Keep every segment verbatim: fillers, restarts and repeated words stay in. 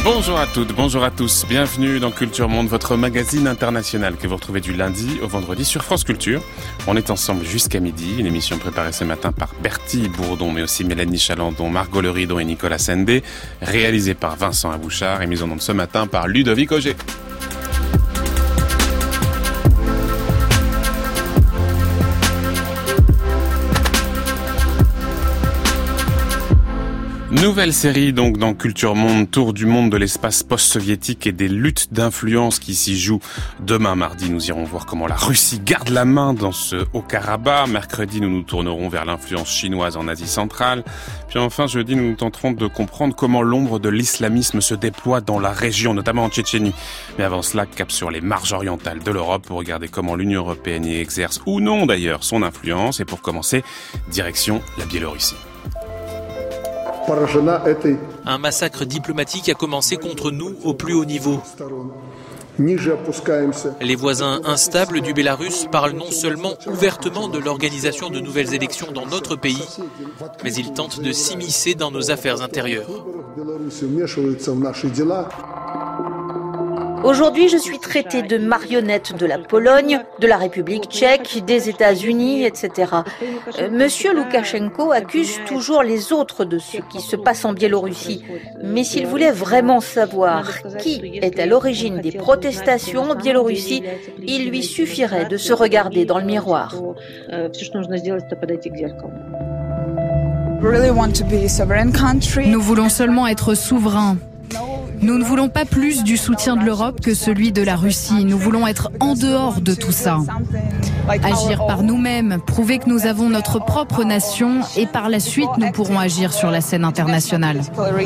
Bonjour à toutes, bonjour à tous, bienvenue dans Culture Monde, votre magazine international que vous retrouvez du lundi au vendredi sur France Culture. On est ensemble jusqu'à midi, une émission préparée ce matin par Bertie Bourdon, mais aussi Mélanie Chalandon, Margot Leridon et Nicolas Sendé, réalisée par Vincent Abouchard et mise en onde ce matin par Ludovic Auger. Nouvelle série donc dans Culture Monde, tour du monde de l'espace post-soviétique et des luttes d'influence qui s'y jouent. Demain mardi, nous irons voir comment la Russie garde la main dans ce Haut-Karabakh. Mercredi, nous nous tournerons vers l'influence chinoise en Asie centrale. Puis enfin, jeudi, nous nous tenterons de comprendre comment l'ombre de l'islamisme se déploie dans la région, notamment en Tchétchénie. Mais avant cela, cap sur les marges orientales de l'Europe pour regarder comment l'Union européenne y exerce, ou non d'ailleurs, son influence. Et pour commencer, direction la Biélorussie. Un massacre diplomatique a commencé contre nous au plus haut niveau. Les voisins instables du Bélarus parlent non seulement ouvertement de l'organisation de nouvelles élections dans notre pays, mais ils tentent de s'immiscer dans nos affaires intérieures. Aujourd'hui, je suis traité de marionnette de la Pologne, de la République tchèque, des États-Unis, et cetera. Euh, Monsieur Loukachenko accuse toujours les autres de ce qui se passe en Biélorussie. Mais s'il voulait vraiment savoir qui est à l'origine des protestations en Biélorussie, il lui suffirait de se regarder dans le miroir. Nous voulons seulement être souverains. Nous ne voulons pas plus du soutien de l'Europe que celui de la Russie. Nous voulons être en dehors de tout ça. Agir par nous-mêmes, prouver que nous avons notre propre nation et par la suite nous pourrons agir sur la scène internationale.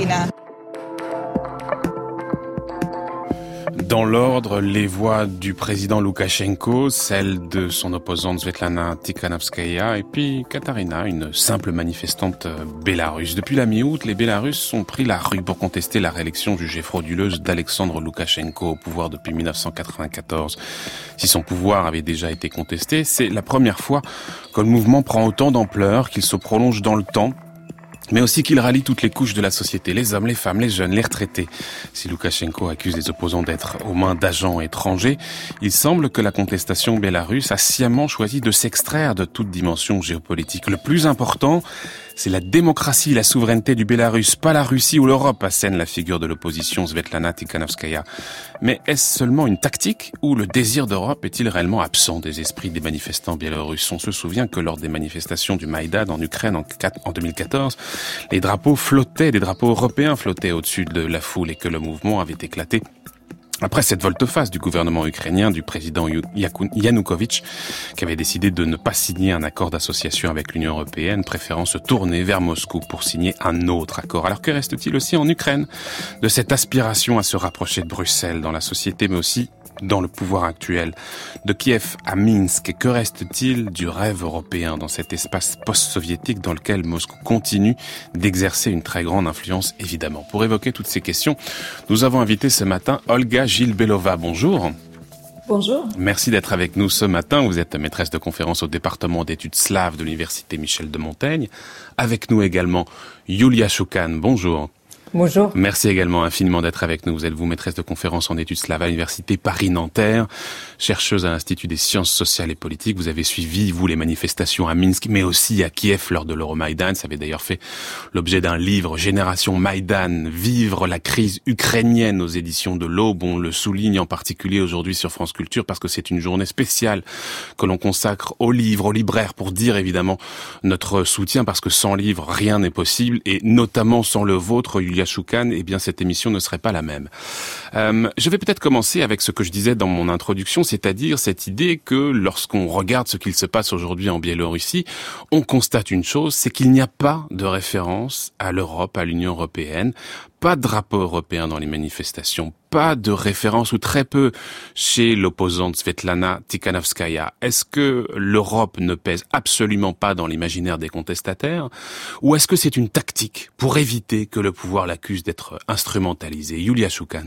Dans l'ordre, les voix du président Loukachenko, celles de son opposante Svetlana Tikhanovskaya et puis Katarina, une simple manifestante bélarusse. Depuis la mi-août, les Bélarusses ont pris la rue pour contester la réélection jugée frauduleuse d'Alexandre Loukachenko au pouvoir depuis mille neuf cent quatre-vingt-quatorze. Si son pouvoir avait déjà été contesté, c'est la première fois que le mouvement prend autant d'ampleur, qu'il se prolonge dans le temps, mais aussi qu'il rallie toutes les couches de la société, les hommes, les femmes, les jeunes, les retraités. Si Loukachenko accuse les opposants d'être aux mains d'agents étrangers, il semble que la contestation bélarusse a sciemment choisi de s'extraire de toute dimension géopolitique. Le plus important, c'est la démocratie, la souveraineté du Bélarus, pas la Russie ou l'Europe, assène la figure de l'opposition Svetlana Tikhanovskaya. Mais est-ce seulement une tactique ou le désir d'Europe est-il réellement absent des esprits des manifestants biélorusses? On se souvient que lors des manifestations du Maïdan en Ukraine en deux mille quatorze, les drapeaux flottaient, des drapeaux européens flottaient au-dessus de la foule et que le mouvement avait éclaté après cette volte-face du gouvernement ukrainien, du président Yanukovych, qui avait décidé de ne pas signer un accord d'association avec l'Union européenne, préférant se tourner vers Moscou pour signer un autre accord. Alors que reste-t-il aussi en Ukraine de cette aspiration à se rapprocher de Bruxelles dans la société, mais aussi dans le pouvoir actuel, de Kiev à Minsk? Et que reste-t-il du rêve européen dans cet espace post-soviétique dans lequel Moscou continue d'exercer une très grande influence, évidemment? Pour évoquer toutes ces questions, nous avons invité ce matin Olga Gilbelova. Bonjour. Bonjour. Merci d'être avec nous ce matin. Vous êtes maîtresse de conférence au département d'études slaves de l'université Michel de Montaigne. Avec nous également Yulia Shoukan. Bonjour. Bonjour. Merci également infiniment d'être avec nous. Vous êtes vous maîtresse de conférence en études slaves à l'université Paris-Nanterre, chercheuse à l'Institut des sciences sociales et politiques. Vous avez suivi, vous, les manifestations à Minsk, mais aussi à Kiev lors de l'Euromaïdan. Ça avait d'ailleurs fait l'objet d'un livre, Génération Maïdan, vivre la crise ukrainienne aux éditions de l'Aube. On le souligne en particulier aujourd'hui sur France Culture parce que c'est une journée spéciale que l'on consacre aux livres, aux libraires, pour dire évidemment notre soutien, parce que sans livres, rien n'est possible, et notamment sans le vôtre, Yulia Shoukan, eh bien cette émission ne serait pas la même. Euh, je vais peut-être commencer avec ce que je disais dans mon introduction, c'est-à-dire cette idée que lorsqu'on regarde ce qu'il se passe aujourd'hui en Biélorussie, on constate une chose, c'est qu'il n'y a pas de référence à l'Europe, à l'Union européenne, pas de drapeau européen dans les manifestations, pas de référence ou très peu chez l'opposante Svetlana Tikhanovskaya. Est-ce que l'Europe ne pèse absolument pas dans l'imaginaire des contestataires, ou est-ce que c'est une tactique pour éviter que le pouvoir l'accuse d'être instrumentalisé? Yulia Shoukan.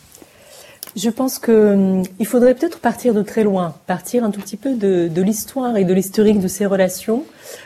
Je pense que il faudrait peut-être partir de très loin, partir un tout petit peu de, de l'histoire et de l'historique de ces relations.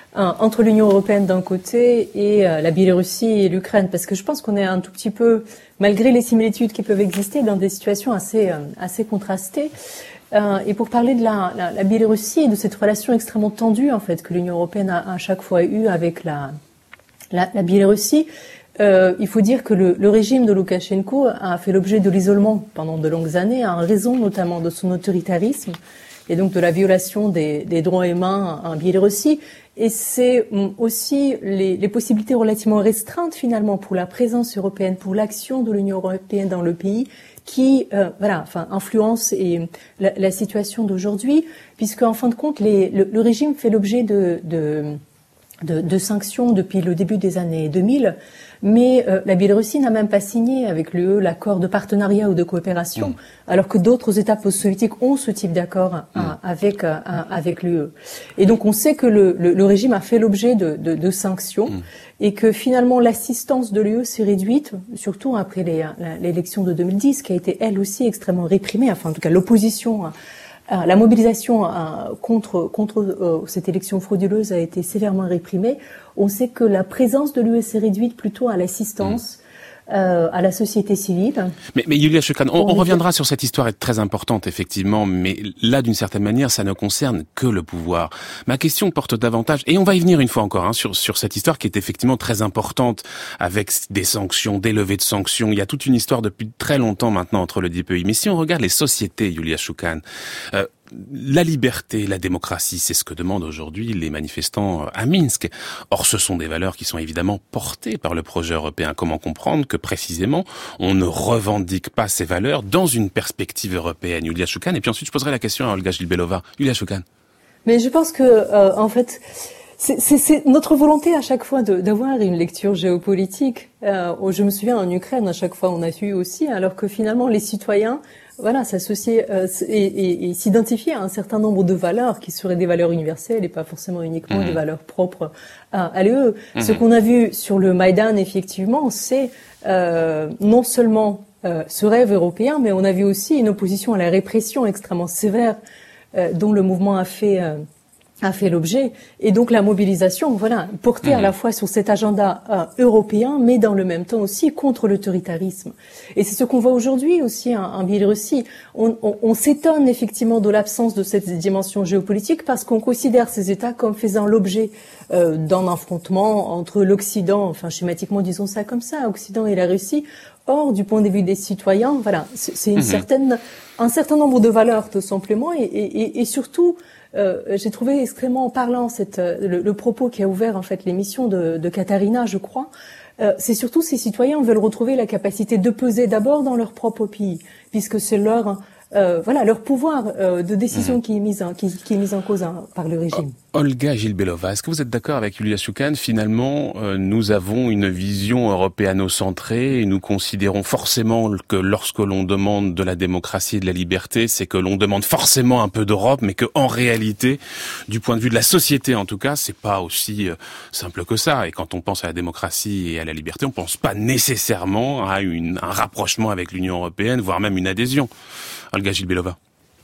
hein, entre l'Union européenne d'un côté et euh, la Biélorussie et l'Ukraine, parce que je pense qu'on est un tout petit peu, malgré les similitudes qui peuvent exister, dans des situations assez, euh, assez contrastées. Euh, et pour parler de la, la, la Biélorussie et de cette relation extrêmement tendue en fait que l'Union européenne a à chaque fois eue avec la, la, la Biélorussie, euh, il faut dire que le, le régime de Loukachenko a fait l'objet de l'isolement pendant de longues années, en raison notamment de son autoritarisme et donc de la violation des, des droits humains en Biélorussie. Et c'est aussi les, les possibilités relativement restreintes finalement pour la présence européenne, pour l'action de l'Union européenne dans le pays, qui euh, voilà, enfin, influence et la, la situation d'aujourd'hui, puisque en fin de compte, les, le, le régime fait l'objet de, de, de, de sanctions depuis le début des années deux mille. Mais euh, la Biélorussie n'a même pas signé avec l'U E l'accord de partenariat ou de coopération, mmh. alors que d'autres États post-soviétiques ont ce type d'accord mmh. à, avec euh, à, avec l'U E. Et donc on sait que le, le, le régime a fait l'objet de, de, de sanctions mmh. et que finalement l'assistance de l'U E s'est réduite, surtout après les, l'élection de deux mille dix, qui a été elle aussi extrêmement réprimée. Enfin en tout cas l'opposition. Euh, la mobilisation euh, contre contre euh, cette élection frauduleuse a été sévèrement réprimée. On sait que la présence de l'U E s'est réduite plutôt à l'assistance, mmh. euh, à la société civile. Mais, mais Yulia Shukhan, on, on reviendra sur cette histoire très importante, effectivement, mais là, d'une certaine manière, ça ne concerne que le pouvoir. Ma question porte davantage, et on va y venir une fois encore, hein, sur, sur cette histoire qui est effectivement très importante, avec des sanctions, des levées de sanctions. Il y a toute une histoire depuis très longtemps maintenant entre les deux pays. Mais si on regarde les sociétés, Yulia Shukhan, euh, la liberté, la démocratie, c'est ce que demandent aujourd'hui les manifestants à Minsk. Or, ce sont des valeurs qui sont évidemment portées par le projet européen. Comment comprendre que précisément, on ne revendique pas ces valeurs dans une perspective européenne? Yulia Shukhan. Et puis ensuite, je poserai la question à Olga Gilbelova. Yulia Shukhan. Mais je pense que, euh, en fait, c'est, c'est, c'est notre volonté à chaque fois de, d'avoir une lecture géopolitique. Euh, je me souviens en Ukraine, à chaque fois, on a eu aussi, alors que finalement, les citoyens voilà, s'associer euh, et, et, et s'identifier à un certain nombre de valeurs qui seraient des valeurs universelles et pas forcément uniquement mmh. des valeurs propres à, à l'U E. Mmh. Ce qu'on a vu sur le Maïdan, effectivement, c'est euh, non seulement euh, ce rêve européen, mais on a vu aussi une opposition à la répression extrêmement sévère euh, dont le mouvement a fait euh, a fait l'objet, et donc la mobilisation, voilà, portée mmh. à la fois sur cet agenda euh, européen, mais dans le même temps aussi contre l'autoritarisme. Et c'est ce qu'on voit aujourd'hui aussi en, en Biélorussie. On, on, on s'étonne effectivement de l'absence de cette dimension géopolitique parce qu'on considère ces États comme faisant l'objet euh, d'un affrontement entre l'Occident, enfin schématiquement disons ça comme ça, Occident et la Russie. Or, du point de vue des citoyens, voilà, c'est, c'est une mmh. certaine, un certain nombre de valeurs tout simplement, et, et, et surtout. Euh, j'ai trouvé extrêmement parlant cette, le, le propos qui a ouvert en fait l'émission de, de Katharina, je crois. Euh, c'est surtout ces citoyens veulent retrouver la capacité de peser d'abord dans leur propre pays, puisque c'est leur euh, voilà leur pouvoir euh, de décision mmh. qui est mis en, qui, qui est mis en cause hein, par le régime. Olga Gilbelova, est-ce que vous êtes d'accord avec Yulia Shukhan? Finalement, euh, nous avons une vision européano-centrée et nous considérons forcément que lorsque l'on demande de la démocratie et de la liberté, c'est que l'on demande forcément un peu d'Europe, mais que en réalité, du point de vue de la société en tout cas, c'est pas aussi euh, simple que ça. Et quand on pense à la démocratie et à la liberté, on pense pas nécessairement à une, un rapprochement avec l'Union européenne, voire même une adhésion. Olga Gilbelova.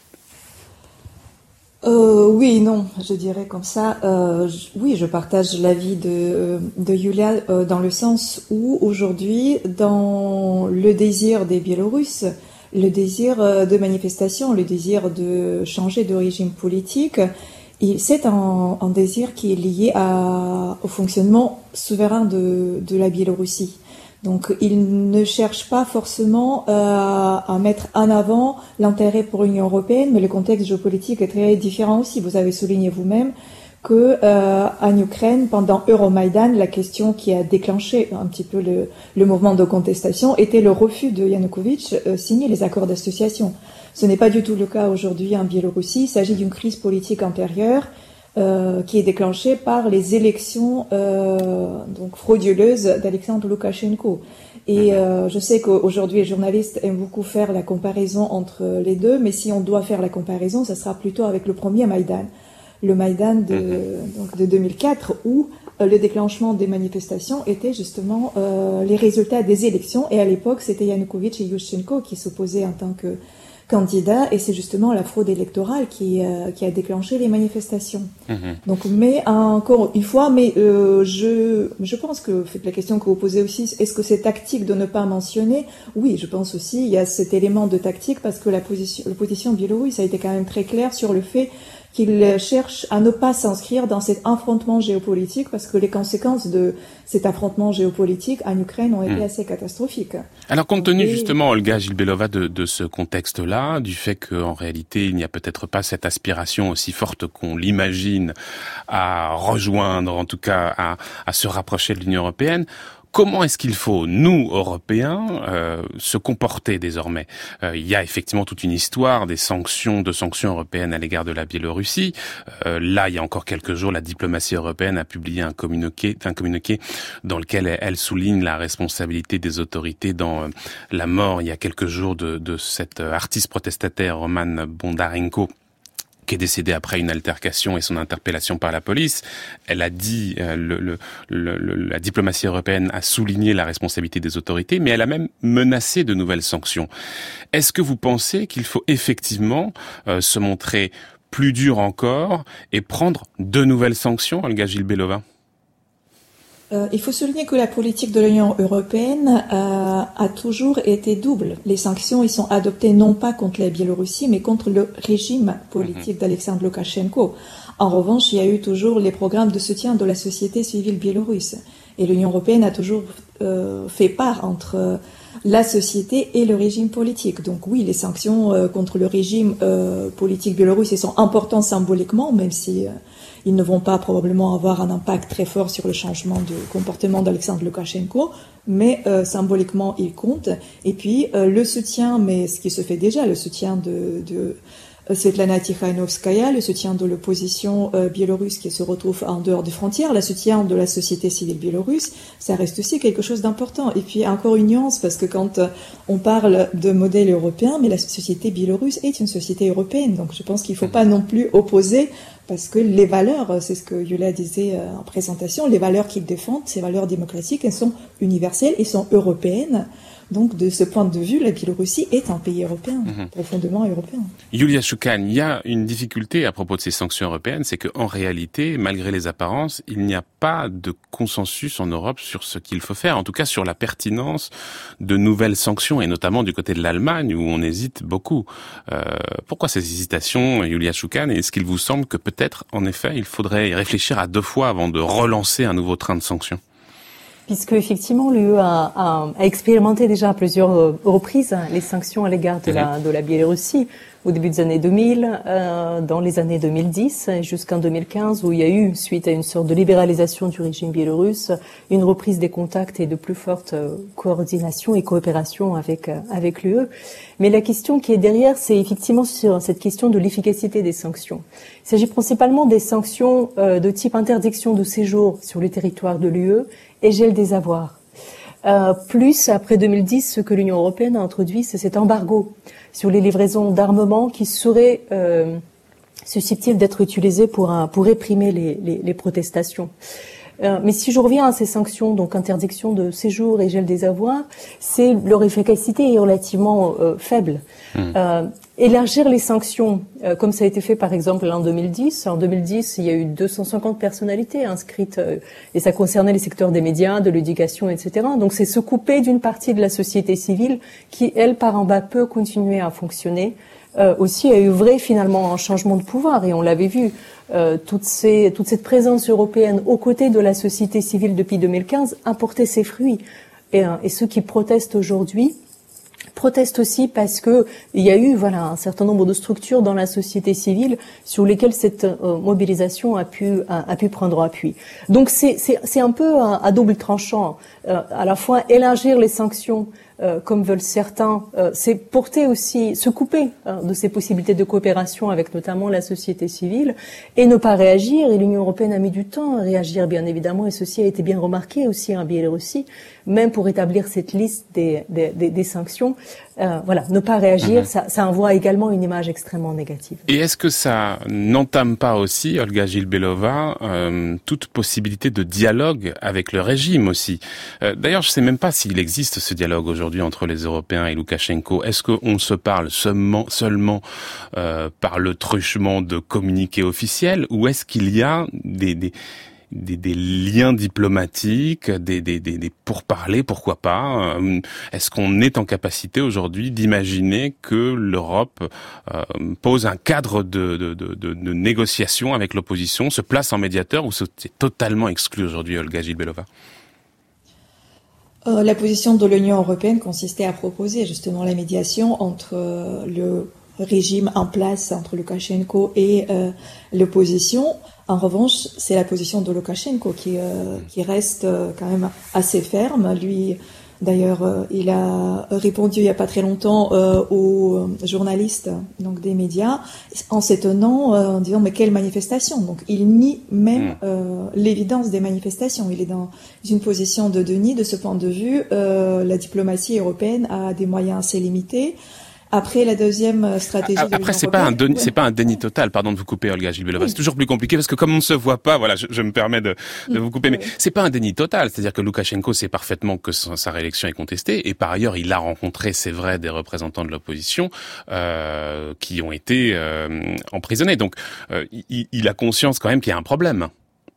Euh, oui, non, je dirais comme ça. Euh, je, oui, je partage l'avis de, de Yulia euh, dans le sens où aujourd'hui, dans le désir des Biélorusses, le désir de manifestation, le désir de changer de régime politique, il, c'est un, un désir qui est lié à, au fonctionnement souverain de, de la Biélorussie. Donc, ils ne cherchent pas forcément euh, à mettre en avant l'intérêt pour l'Union européenne, mais le contexte géopolitique est très différent aussi. Vous avez souligné vous-même que euh, en Ukraine, pendant Euromaïdan, la question qui a déclenché un petit peu le, le mouvement de contestation était le refus de Yanukovych euh, signer les accords d'association. Ce n'est pas du tout le cas aujourd'hui en Biélorussie. Il s'agit d'une crise politique antérieure. Euh, qui est déclenché par les élections euh, donc frauduleuses d'Alexandre Loukachenko. Et euh, je sais qu'aujourd'hui les journalistes aiment beaucoup faire la comparaison entre les deux, mais si on doit faire la comparaison, ça sera plutôt avec le premier Maïdan, le Maïdan de, donc de deux mille quatre, où euh, le déclenchement des manifestations était justement euh, les résultats des élections. Et à l'époque, c'était Yanukovych et Yushchenko qui s'opposaient en tant que candidat, et c'est justement la fraude électorale qui, euh, qui a déclenché les manifestations. Mmh. Donc, mais encore une fois, mais euh, je, je pense que la question que vous posez aussi, est-ce que c'est tactique de ne pas mentionner? Oui, je pense aussi, il y a cet élément de tactique parce que la position, l'opposition biélorusse a été quand même très claire sur le fait qu'il cherche à ne pas s'inscrire dans cet affrontement géopolitique parce que les conséquences de cet affrontement géopolitique en Ukraine ont été mmh. assez catastrophiques. Alors, compte tenu justement, Olga Gilbelova, de, de ce contexte-là, du fait qu'en réalité, il n'y a peut-être pas cette aspiration aussi forte qu'on l'imagine à rejoindre, en tout cas à, à se rapprocher de l'Union européenne, comment est-ce qu'il faut, nous, Européens, euh, se comporter désormais? euh, Il y a effectivement toute une histoire des sanctions, de sanctions européennes à l'égard de la Biélorussie. Euh, là, il y a encore quelques jours, la diplomatie européenne a publié un communiqué, un communiqué dans lequel elle, elle souligne la responsabilité des autorités dans euh, la mort, il y a quelques jours, de, de cet artiste protestataire Roman Bondarenko, qui est décédé après une altercation et son interpellation par la police. Elle a dit, euh, le, le, le, le, la diplomatie européenne a souligné la responsabilité des autorités, mais elle a même menacé de nouvelles sanctions. Est-ce que vous pensez qu'il faut effectivement euh, se montrer plus dur encore et prendre de nouvelles sanctions, Olga Gilbelova? Euh, il faut souligner que la politique de l'Union européenne euh, a toujours été double. Les sanctions, ils sont adoptées non pas contre la Biélorussie, mais contre le régime politique mmh. d'Alexandre Loukachenko. En revanche, il y a eu toujours les programmes de soutien de la société civile biélorusse. Et l'Union européenne a toujours euh, fait part entre euh, la société et le régime politique. Donc oui, les sanctions euh, contre le régime euh, politique biélorusse, elles sont importantes symboliquement, même si... Euh, ils ne vont pas probablement avoir un impact très fort sur le changement de comportement d'Alexandre Loukachenko, mais euh, symboliquement, ils comptent. Et puis, euh, le soutien, mais ce qui se fait déjà, le soutien de, de Svetlana Tikhanovskaya, le soutien de l'opposition euh, biélorusse qui se retrouve en dehors des frontières, le soutien de la société civile biélorusse, ça reste aussi quelque chose d'important. Et puis, encore une nuance, parce que quand euh, on parle de modèle européen, mais la société biélorusse est une société européenne. Donc, je pense qu'il ne faut pas non plus opposer. Parce que les valeurs, c'est ce que Yulia disait en présentation, les valeurs qu'ils défendent, ces valeurs démocratiques, elles sont universelles et sont européennes. Donc, de ce point de vue, la Biélorussie est un pays européen, mmh. profondément européen. Yulia Shukhan, il y a une difficulté à propos de ces sanctions européennes, c'est qu'en réalité, malgré les apparences, il n'y a pas de consensus en Europe sur ce qu'il faut faire, en tout cas sur la pertinence de nouvelles sanctions, et notamment du côté de l'Allemagne, où on hésite beaucoup. Euh, pourquoi ces hésitations, Yulia Shukhan? Est-ce qu'il vous semble que peut-être, en effet, il faudrait y réfléchir à deux fois avant de relancer un nouveau train de sanctions? Puisque effectivement l'U E a, a, a expérimenté déjà à plusieurs reprises hein, les sanctions à l'égard de, mmh. la, de la Biélorussie au début des années deux mille, euh, dans les années deux mille dix jusqu'en deux mille quinze, où il y a eu, suite à une sorte de libéralisation du régime biélorusse, une reprise des contacts et de plus forte euh, coordination et coopération avec euh, avec l'U E. Mais la question qui est derrière, c'est effectivement sur cette question de l'efficacité des sanctions. Il s'agit principalement des sanctions euh, de type interdiction de séjour sur le territoire de l'U E et gel des avoirs. Euh, plus, après deux mille dix, ce que l'Union européenne a introduit, c'est cet embargo sur les livraisons d'armement qui seraient euh, susceptibles d'être utilisés pour, un, pour réprimer les, les, les protestations. Euh, mais si je reviens à ces sanctions, donc interdiction de séjour et gel des avoirs, c'est leur efficacité est relativement euh, faible. Mmh. Euh, élargir les sanctions, euh, comme ça a été fait par exemple en deux mille dix. En deux mille dix, il y a eu deux cent cinquante personnalités inscrites euh, et ça concernait les secteurs des médias, de l'éducation, et cetera. Donc c'est se couper d'une partie de la société civile qui, elle, par en bas, peut continuer à fonctionner. Euh, aussi a œuvré finalement un changement de pouvoir et on l'avait vu. Euh, toute, ces, toute cette présence européenne aux côtés de la société civile depuis deux mille quinze a porté ses fruits. Et, euh, et ceux qui protestent aujourd'hui protestent aussi parce que il y a eu voilà un certain nombre de structures dans la société civile sur lesquelles cette euh, mobilisation a pu a, a pu prendre appui. Donc c'est c'est c'est un peu à, à double tranchant. Euh, à la fois élargir les sanctions Euh, comme veulent certains, euh, c'est porter aussi, se couper euh, de ces possibilités de coopération avec notamment la société civile et ne pas réagir. Et l'Union européenne a mis du temps à réagir, bien évidemment, et ceci a été bien remarqué aussi en Biélorussie, même pour établir cette liste des, des, des, des sanctions, euh, voilà, ne pas réagir, mmh. ça, ça envoie également une image extrêmement négative. Et est-ce que ça n'entame pas aussi, Olga Gilbelova, euh, toute possibilité de dialogue avec le régime aussi? euh, D'ailleurs, je ne sais même pas s'il existe ce dialogue aujourd'hui entre les Européens et Loukachenko. Est-ce qu'on se parle seulement, seulement euh, par le truchement de communiqués officiels, ou est-ce qu'il y a des... des Des, des liens diplomatiques, des, des, des, des pourparlers, pourquoi pas? Est-ce qu'on est en capacité aujourd'hui d'imaginer que l'Europe euh, pose un cadre de, de, de, de, de négociation avec l'opposition, se place en médiateur, ou c'est totalement exclu aujourd'hui, Olga Gilbelova? euh, La position de l'Union européenne consistait à proposer justement la médiation entre euh, le régime en place, entre Loukachenko et euh, l'opposition. En revanche, c'est la position de Loukachenko qui, euh, qui reste euh, quand même assez ferme. Lui, d'ailleurs, euh, il a répondu il n'y a pas très longtemps euh, aux journalistes donc des médias en s'étonnant, euh, en disant mais quelle manifestation. Donc il nie même euh, l'évidence des manifestations. Il est dans une position de déni. De ce point de vue, euh, la diplomatie européenne a des moyens assez limités. Après, la deuxième stratégie Après, de l'Union c'est pas un européenne, déni, c'est pas un déni total, pardon de vous couper, Olga Gilbelova. Oui. C'est toujours plus compliqué parce que comme on ne se voit pas, voilà, je, je me permets de, de vous couper, oui. Mais c'est pas un déni total. C'est-à-dire que Loukachenko sait parfaitement que sa, sa réélection est contestée, et par ailleurs, il a rencontré, c'est vrai, des représentants de l'opposition euh, qui ont été euh, emprisonnés. Donc, euh, il, il a conscience quand même qu'il y a un problème.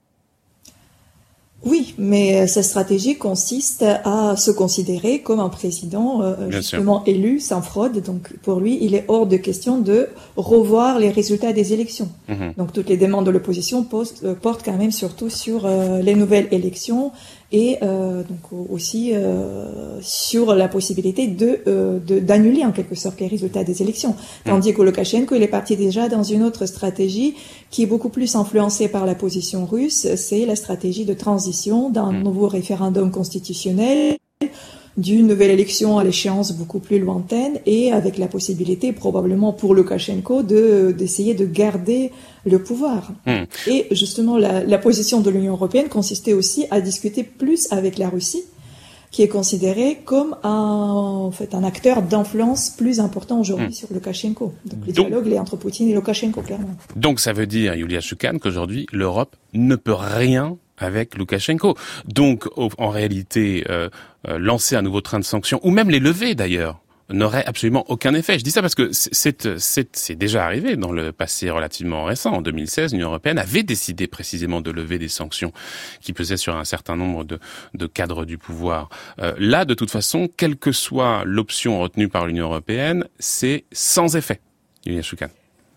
Oui, mais sa stratégie consiste à se considérer comme un président euh, justement sûr. élu, sans fraude. Donc pour lui, il est hors de question de revoir les résultats des élections. Mmh. Donc toutes les demandes de l'opposition portent quand même surtout sur euh, les nouvelles élections et euh, donc aussi euh, sur la possibilité de, euh, de d'annuler en quelque sorte les résultats des élections. Tandis que Loukachenko, il est parti déjà dans une autre stratégie qui est beaucoup plus influencée par la position russe, c'est la stratégie de transition d'un nouveau référendum constitutionnel, d'une nouvelle élection à l'échéance beaucoup plus lointaine, et avec la possibilité probablement pour Loukachenko de d'essayer de garder le pouvoir. Mmh. Et justement, la, la position de l'Union européenne consistait aussi à discuter plus avec la Russie, qui est considérée comme un, en fait, un acteur d'influence plus important aujourd'hui mmh. sur Loukachenko. Donc le donc, dialogue est entre Poutine et Loukachenko, clairement. Donc ça veut dire, Yulia Shukhan, qu'aujourd'hui, l'Europe ne peut rien avec Loukachenko. Donc, en réalité, euh, euh, lancer un nouveau train de sanctions, ou même les lever d'ailleurs, n'aurait absolument aucun effet. Je dis ça parce que c'est, c'est, c'est déjà arrivé dans le passé relativement récent. En deux mille seize, l'Union européenne avait décidé précisément de lever des sanctions qui pesaient sur un certain nombre de, de cadres du pouvoir. Euh, là, de toute façon, quelle que soit l'option retenue par l'Union européenne, c'est sans effet. Yulia Shukhan.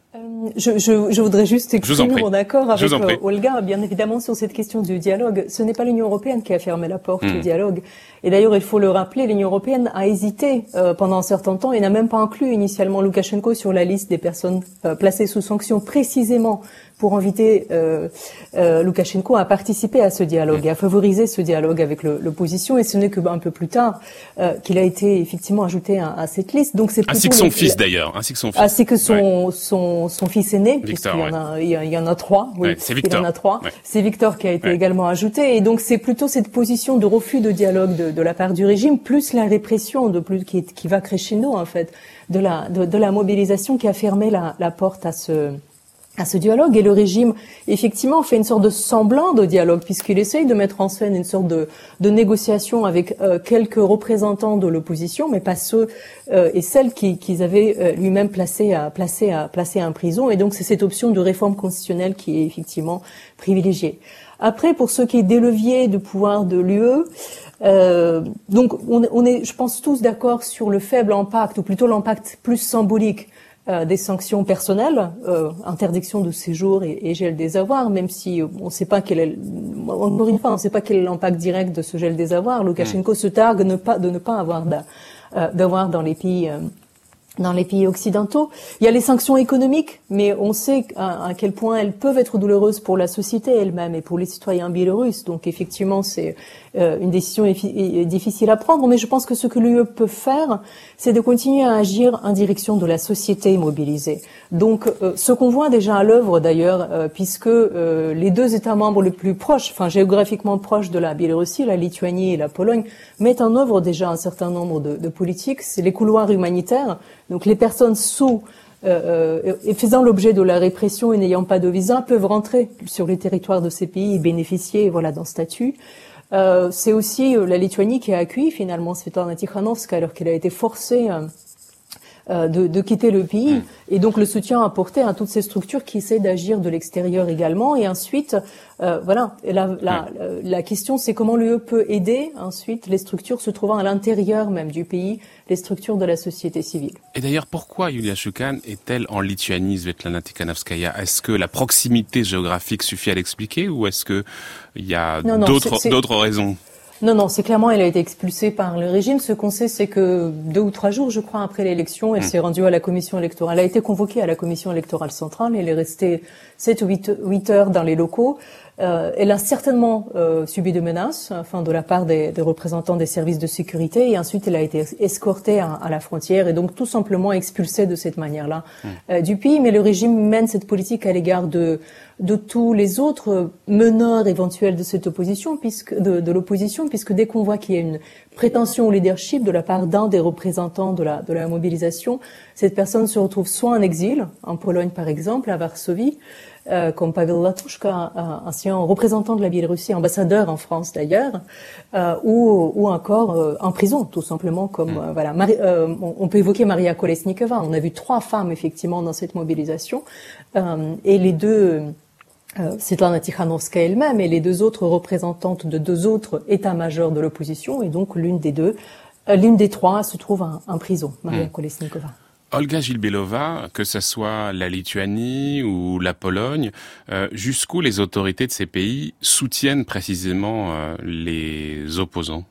Je, je, je voudrais juste exprimer mon accord avec euh, Olga, bien évidemment, sur cette question du dialogue. Ce n'est pas l'Union européenne qui a fermé la porte mmh. au dialogue. Et d'ailleurs, il faut le rappeler, l'Union européenne a hésité euh, pendant un certain temps et n'a même pas inclus initialement Loukachenko sur la liste des personnes euh, placées sous sanction, précisément pour inviter euh, euh, Loukachenko à participer à ce dialogue et à favoriser ce dialogue avec le, l'opposition. Et ce n'est que ben, un peu plus tard euh, qu'il a été effectivement ajouté à, à cette liste. Donc c'est ainsi que son les, fils d'ailleurs, ainsi que son fils, ainsi que son ouais. son, son fils aîné, puisqu'il y en a, il y, a, il y en a trois. Oui, ouais, c'est Victor. Il y en a trois. Ouais. C'est Victor qui a été ouais. également ajouté. Et donc c'est plutôt cette position de refus de dialogue de, de la part du régime, plus la répression de plus qui, qui va crescendo en fait, de la de, de la mobilisation qui a fermé la, la porte à ce à ce dialogue. Et le régime, effectivement, fait une sorte de semblant de dialogue, puisqu'il essaye de mettre en scène une sorte de, de négociation avec euh, quelques représentants de l'opposition, mais pas ceux euh, et celles qui, qu'ils avaient euh, lui-même placés à, placés à, placés en prison. Et donc, c'est cette option de réforme constitutionnelle qui est effectivement privilégiée. Après, pour ce qui est des leviers de pouvoir de l'U E, euh, donc on, on est, je pense, tous d'accord sur le faible impact, ou plutôt l'impact plus symbolique Euh, des sanctions personnelles, euh, interdiction de séjour et, et gel des avoirs, même si euh, on ne sait pas quel est, on ne pas, on sait pas quel est l'impact direct de ce gel des avoirs. Loukachenko mmh. se targue de ne pas, de ne pas avoir d'a, euh, d'avoir dans les pays, euh, dans les pays occidentaux. Il y a les sanctions économiques, mais on sait à, à quel point elles peuvent être douloureuses pour la société elle-même et pour les citoyens biélorusses. Donc effectivement, c'est euh, une décision effi- difficile à prendre, mais je pense que ce que l'U E peut faire, c'est de continuer à agir en direction de la société mobilisée. Donc, euh, ce qu'on voit déjà à l'œuvre d'ailleurs, euh, puisque euh, les deux États membres les plus proches, enfin géographiquement proches de la Biélorussie, la Lituanie et la Pologne, mettent en œuvre déjà un certain nombre de, de politiques. C'est les couloirs humanitaires. Donc, les personnes sous euh, et faisant l'objet de la répression et n'ayant pas de visa peuvent rentrer sur les territoires de ces pays et bénéficier, voilà, d'un statut. Euh, c'est aussi euh, la Lituanie qui a accueilli finalement Svetlana Tikhanovskaya alors qu'elle a été forcée euh, euh, de, de quitter le pays, mmh. et donc le soutien apporté à toutes ces structures qui essaient d'agir de l'extérieur également. Et ensuite, euh, voilà, la, la, mmh. la, la question c'est comment l'U E peut aider ensuite les structures se trouvant à l'intérieur même du pays, les structures de la société civile. Et d'ailleurs, pourquoi Yulia Shukan est-elle en Lituanie, Svetlana Tikhanovskaya? Est-ce que la proximité géographique suffit à l'expliquer ou est-ce que il y a non, non, d'autres, c'est, c'est... d'autres raisons? Non, non, c'est clairement, elle a été expulsée par le régime. Ce qu'on sait, c'est que deux ou trois jours, je crois, après l'élection, elle mmh. s'est rendue à la commission électorale. Elle a été convoquée à la commission électorale centrale. Elle est restée sept ou huit heures dans les locaux. Euh, elle a certainement euh, subi de menaces, enfin, de la part des, des représentants des services de sécurité, et ensuite elle a été escortée à, à la frontière et donc tout simplement expulsée de cette manière-là mmh. euh, du pays. Mais le régime mène cette politique à l'égard de de tous les autres meneurs éventuels de cette opposition, puisque de, de l'opposition, puisque dès qu'on voit qu'il y a une prétention au leadership de la part d'un des représentants de la de la mobilisation, cette personne se retrouve soit en exil, en Pologne par exemple, à Varsovie, Euh, comme Pavel Latushka, euh, ancien représentant de la Biélorussie, ambassadeur en France d'ailleurs, euh, ou, ou encore euh, en prison, tout simplement, comme euh, voilà. Marie, euh, on, on peut évoquer Maria Kolesnikova. On a vu trois femmes effectivement dans cette mobilisation, euh, et les deux, euh, Svetlana Tikhanovskaya elle-même, et les deux autres représentantes de deux autres états-majors de l'opposition, et donc l'une des deux, euh, l'une des trois se trouve en, en prison, Maria mmh. Kolesnikova. Olga Gilbelova, que ce soit la Lituanie ou la Pologne, euh, jusqu'où les autorités de ces pays soutiennent précisément euh, les opposants?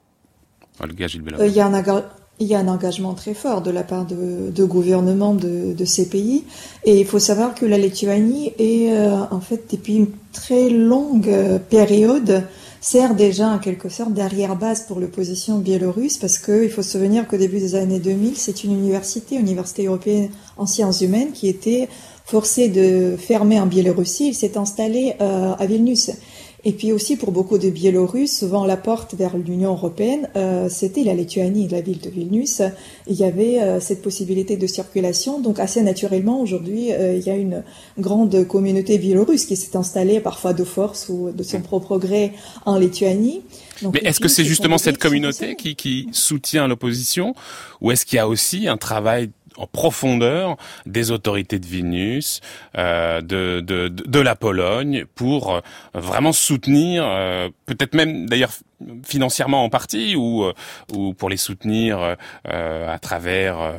Olga Gilbelova. Il y a un, aga- il y a un engagement très fort de la part de, de gouvernements de, de ces pays. Et il faut savoir que la Lituanie est, euh, en fait, depuis une très longue euh, période, sert déjà en quelque sorte d'arrière-base pour l'opposition biélorusse, parce qu'il faut se souvenir qu'au début des années deux mille, c'est une université, université européenne en sciences humaines, qui était forcée de fermer en Biélorussie. Il s'est installé euh, à Vilnius. Et puis aussi pour beaucoup de Biélorusses, souvent la porte vers l'Union européenne, euh, c'était la Lituanie, la ville de Vilnius. Il y avait euh, cette possibilité de circulation, donc assez naturellement aujourd'hui, euh, il y a une grande communauté biélorusse qui s'est installée parfois de force ou de son propre gré en Lituanie. Donc, mais est-ce que c'est justement cette communauté qui, qui soutient l'opposition, ou est-ce qu'il y a aussi un travail en profondeur des autorités de Vilnius, euh, de, de, de, de la Pologne, pour euh, vraiment soutenir, euh, peut-être même d'ailleurs financièrement en partie, ou, euh, ou pour les soutenir euh, à travers euh,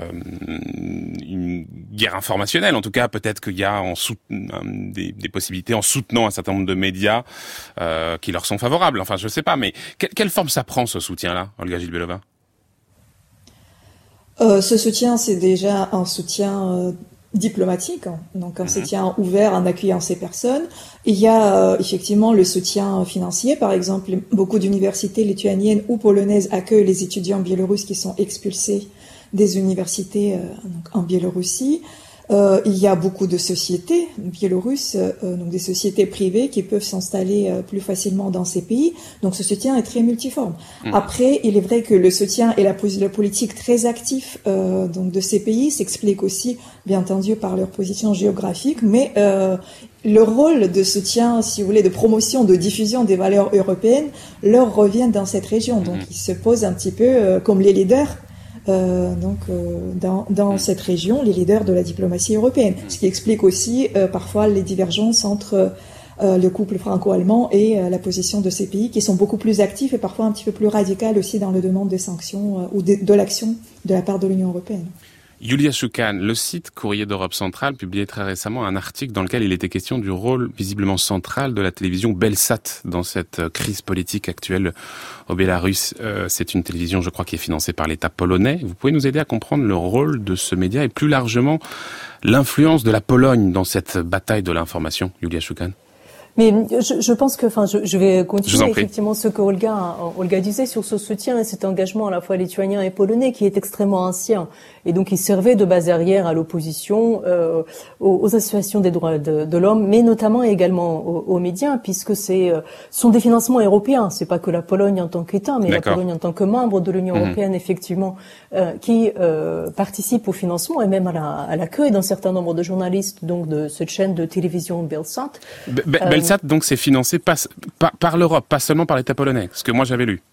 une guerre informationnelle. En tout cas, peut-être qu'il y a en sout- des, des possibilités en soutenant un certain nombre de médias euh, qui leur sont favorables. Enfin, je sais pas, mais que, quelle forme ça prend, ce soutien-là, Olga Gilbelova? Euh, ce soutien, c'est déjà un soutien euh, diplomatique, hein. Donc un mmh. soutien ouvert en accueillant ces personnes. Il y a euh, effectivement le soutien financier. Par exemple, beaucoup d'universités lituaniennes ou polonaises accueillent les étudiants biélorusses qui sont expulsés des universités euh, donc en Biélorussie. Euh, il y a beaucoup de sociétés biélorusses, euh, donc des sociétés privées qui peuvent s'installer euh, plus facilement dans ces pays. Donc ce soutien est très multiforme. Mmh. Après, il est vrai que le soutien et la, la politique très active euh, donc de ces pays s'explique aussi, bien entendu, par leur position géographique, mais euh, le rôle de soutien, si vous voulez, de promotion, de diffusion des valeurs européennes leur revient dans cette région. Donc mmh. ils se posent un petit peu euh, comme les leaders. Euh, donc euh, dans, dans cette région, les leaders de la diplomatie européenne, ce qui explique aussi euh, parfois les divergences entre euh, le couple franco-allemand et euh, la position de ces pays qui sont beaucoup plus actifs et parfois un petit peu plus radicales aussi dans le demande des sanctions euh, ou de, de l'action de la part de l'Union européenne. Yulia Shukan, le site Courrier d'Europe centrale publiait très récemment un article dans lequel il était question du rôle visiblement central de la télévision Belsat dans cette crise politique actuelle au Bélarus. Euh, c'est une télévision, je crois, qui est financée par l'État polonais. Vous pouvez nous aider à comprendre le rôle de ce média et plus largement l'influence de la Pologne dans cette bataille de l'information, Yulia Shukan? Mais je, je pense que, enfin, je, je vais continuer je effectivement ce que Olga, Olga disait sur ce soutien et cet engagement à la fois lituanien et polonais qui est extrêmement ancien. Et donc, il servait de base arrière à l'opposition, euh, aux, aux associations des droits de, de l'homme, mais notamment également aux, aux médias, puisque c'est euh, sont des financements européens. C'est pas que la Pologne en tant qu'État, mais D'accord. la Pologne en tant que membre de l'Union mmh. européenne, effectivement, euh, qui euh, participe au financement et même à, la, à l'accueil d'un certain nombre de journalistes, donc de cette chaîne de télévision Belsat. Be- Be- euh, Belsat, donc, c'est financé par, par, par l'Europe, pas seulement par l'État polonais, ce que moi j'avais lu.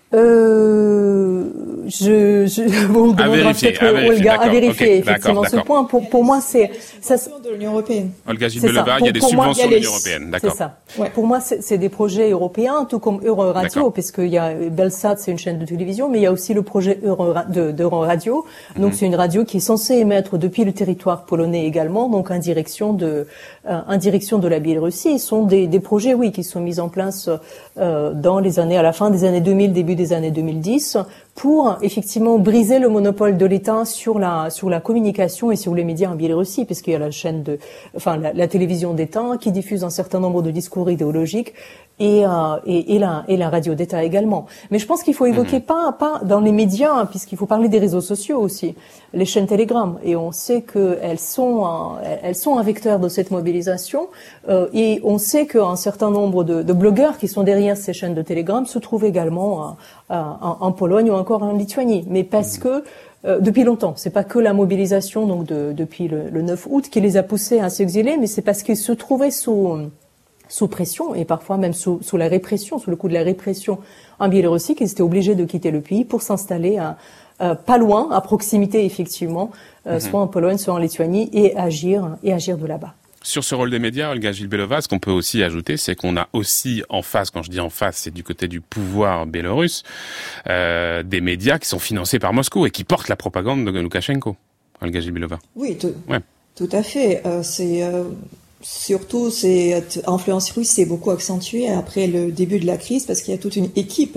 Euh, je, je, bon, à vérifier, à vérifier, Olga, à vérifier okay, effectivement d'accord, ce point. Pour, pour moi, c'est ça. De l'Union européenne. Olga Gilbelova, il y a des subventions de l'Union européenne, d'accord. C'est ça. Ouais. Pour moi, c'est, c'est des projets européens, tout comme Euroradio, puisqu'il y a Belsat, c'est une chaîne de télévision, mais il y a aussi le projet Euro, de, d'Euroradio. Donc, mm-hmm. c'est une radio qui est censée émettre depuis le territoire polonais également, donc en direction de, euh, en direction de la Biélorussie. Ce sont des, des projets, oui, qui sont mis en place euh, dans les années, à la fin des années deux mille, début des années deux mille dix, pour effectivement briser le monopole de l'État sur la sur la communication et sur les médias en Biélorussie, puisqu'il y a la chaîne de, enfin la, la télévision d'État qui diffuse un certain nombre de discours idéologiques et euh, et, et la et la radio d'État également. Mais je pense qu'il faut évoquer mmh. pas pas dans les médias, hein, puisqu'il faut parler des réseaux sociaux aussi, les chaînes Telegram, et on sait que elles sont un, elles sont un vecteur de cette mobilisation, euh, et on sait qu'un certain nombre de, de blogueurs qui sont derrière ces chaînes de Telegram se trouvent également euh, en, en Pologne ou encore en Lituanie, mais parce mmh. que Euh, depuis longtemps. C'est pas que la mobilisation, donc de, depuis le, le neuf août, qui les a poussés à s'exiler, mais c'est parce qu'ils se trouvaient sous sous pression et parfois même sous, sous la répression, sous le coup de la répression en Biélorussie, qu'ils étaient obligés de quitter le pays pour s'installer à, à, pas loin, à proximité effectivement, euh, mm-hmm. soit en Pologne, soit en Lituanie, et agir et agir de là-bas. Sur ce rôle des médias, Olga Gilbelova, ce qu'on peut aussi ajouter, c'est qu'on a aussi en face, quand je dis en face, c'est du côté du pouvoir biélorusse, euh, des médias qui sont financés par Moscou et qui portent la propagande de Loukachenko. Olga Gilbelova. Oui, tout, ouais. tout à fait. Euh, c'est euh, surtout cette influence russe s'est beaucoup accentuée après le début de la crise, parce qu'il y a toute une équipe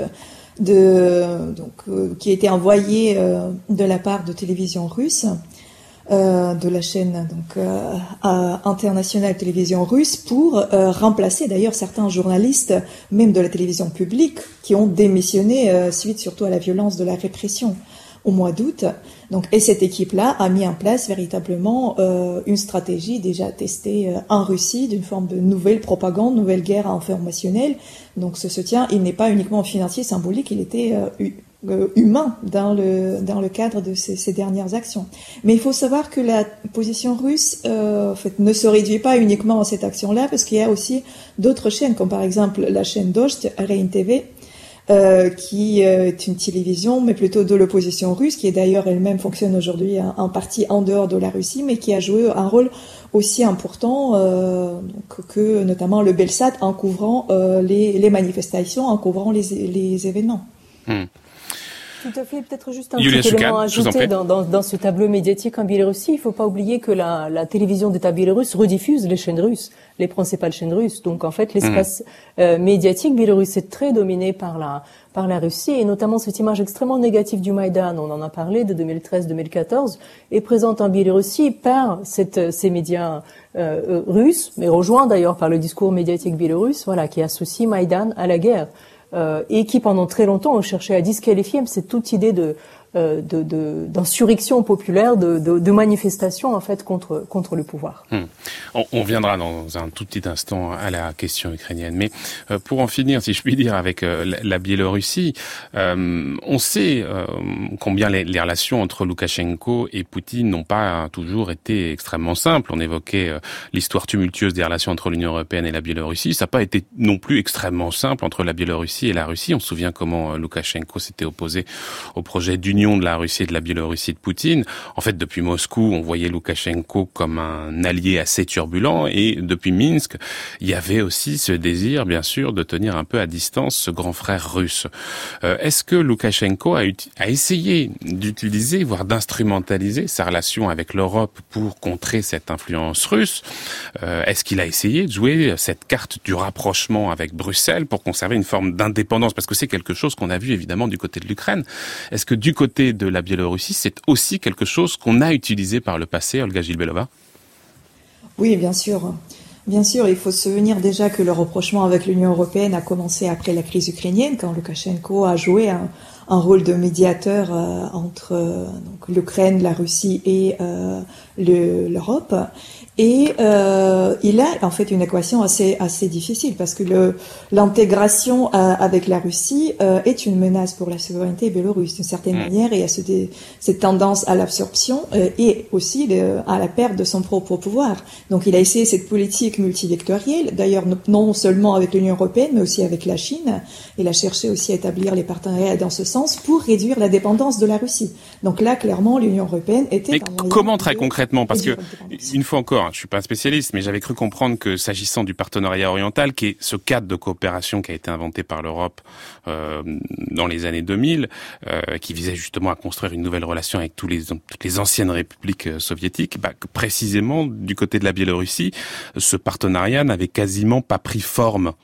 de donc euh, qui a été envoyée euh, de la part de télévision russe. Euh, de la chaîne donc euh, internationale télévision russe pour euh, remplacer d'ailleurs certains journalistes, même de la télévision publique, qui ont démissionné euh, suite surtout à la violence de la répression au mois d'août. Donc, et cette équipe-là a mis en place véritablement euh, une stratégie déjà testée euh, en Russie d'une forme de nouvelle propagande, nouvelle guerre informationnelle. Donc, ce soutien, il n'est pas uniquement financier, symbolique, il était euh, humain dans le dans le cadre de ces, ces dernières actions. Mais il faut savoir que la position russe euh, en fait ne se réduit pas uniquement à cette action-là, parce qu'il y a aussi d'autres chaînes, comme par exemple la chaîne Dost, Rein T V, euh, qui euh, est une télévision, mais plutôt de l'opposition russe, qui est d'ailleurs elle-même fonctionne aujourd'hui en, en partie en dehors de la Russie, mais qui a joué un rôle aussi important euh, donc, que notamment le Belsat en couvrant euh, les, les manifestations, en couvrant les, les événements. Hmm. Tout à fait. Peut-être juste un Yulia petit élément à ajouter dans, dans, dans ce tableau médiatique en Biélorussie. Il ne faut pas oublier que la, la télévision d'État biélorusse rediffuse les chaînes russes, les principales chaînes russes. Donc en fait, l'espace mmh. euh, médiatique biélorusse est très dominé par la par la Russie, et notamment cette image extrêmement négative du Maïdan, on en a parlé, de deux mille treize deux mille quatorze, est présente en Biélorussie par cette, ces médias euh, russes, mais rejoint d'ailleurs par le discours médiatique biélorusse, voilà, qui associe Maïdan à la guerre. Euh, et qui pendant très longtemps ont cherché à disqualifier cette toute idée de, euh, de, de d'insurrection populaire, de, de, de manifestation en fait contre contre le pouvoir. Hum. On, on viendra dans un tout petit instant à la question ukrainienne, mais euh, pour en finir, si je puis dire, avec euh, la, la Biélorussie, euh, on sait euh, combien les, les relations entre Loukachenko et Poutine n'ont pas toujours été extrêmement simples. On évoquait euh, l'histoire tumultueuse des relations entre l'Union européenne et la Biélorussie. Ça n'a pas été non plus extrêmement simple entre la Biélorussie et la Russie. On se souvient comment euh, Loukachenko s'était opposé au projet d'union de la Russie et de la Biélorussie de Poutine. En fait, depuis Moscou, on voyait Loukachenko comme un allié assez turbulent, et depuis Minsk, il y avait aussi ce désir, bien sûr, de tenir un peu à distance ce grand frère russe. Euh, est-ce que Loukachenko a, uti- a essayé d'utiliser, voire d'instrumentaliser sa relation avec l'Europe pour contrer cette influence russe ? euh, Est-ce qu'il a essayé de jouer cette carte du rapprochement avec Bruxelles pour conserver une forme d'indépendance ? Parce que c'est quelque chose qu'on a vu évidemment du côté de l'Ukraine. Est-ce que du côté de la Biélorussie, c'est aussi quelque chose qu'on a utilisé par le passé, Olga Gilbelova ? Oui, bien sûr. Bien sûr, il faut se souvenir déjà que le rapprochement avec l'Union européenne a commencé après la crise ukrainienne, quand Loukachenko a joué un, un rôle de médiateur euh, entre euh, donc, l'Ukraine, la Russie et euh, le, l'Europe. Et euh, il a en fait une équation assez assez difficile parce que le, l'intégration euh, avec la Russie euh, est une menace pour la souveraineté biélorusse d'une certaine mmh. manière, et il y a ce, cette tendance à l'absorption euh, et aussi de, à la perte de son propre pouvoir. Donc il a essayé cette politique multivectorielle, d'ailleurs non seulement avec l'Union européenne mais aussi avec la Chine. Il a cherché aussi à établir les partenariats dans ce sens pour réduire la dépendance de la Russie. Donc là clairement l'Union européenne était. Mais comment très concrètement, parce que une fois encore, je suis pas un spécialiste, mais j'avais cru comprendre que s'agissant du partenariat oriental, qui est ce cadre de coopération qui a été inventé par l'Europe euh, dans les années deux mille, euh, qui visait justement à construire une nouvelle relation avec tous les, toutes les anciennes républiques soviétiques, bah, que précisément du côté de la Biélorussie, ce partenariat n'avait quasiment pas pris forme.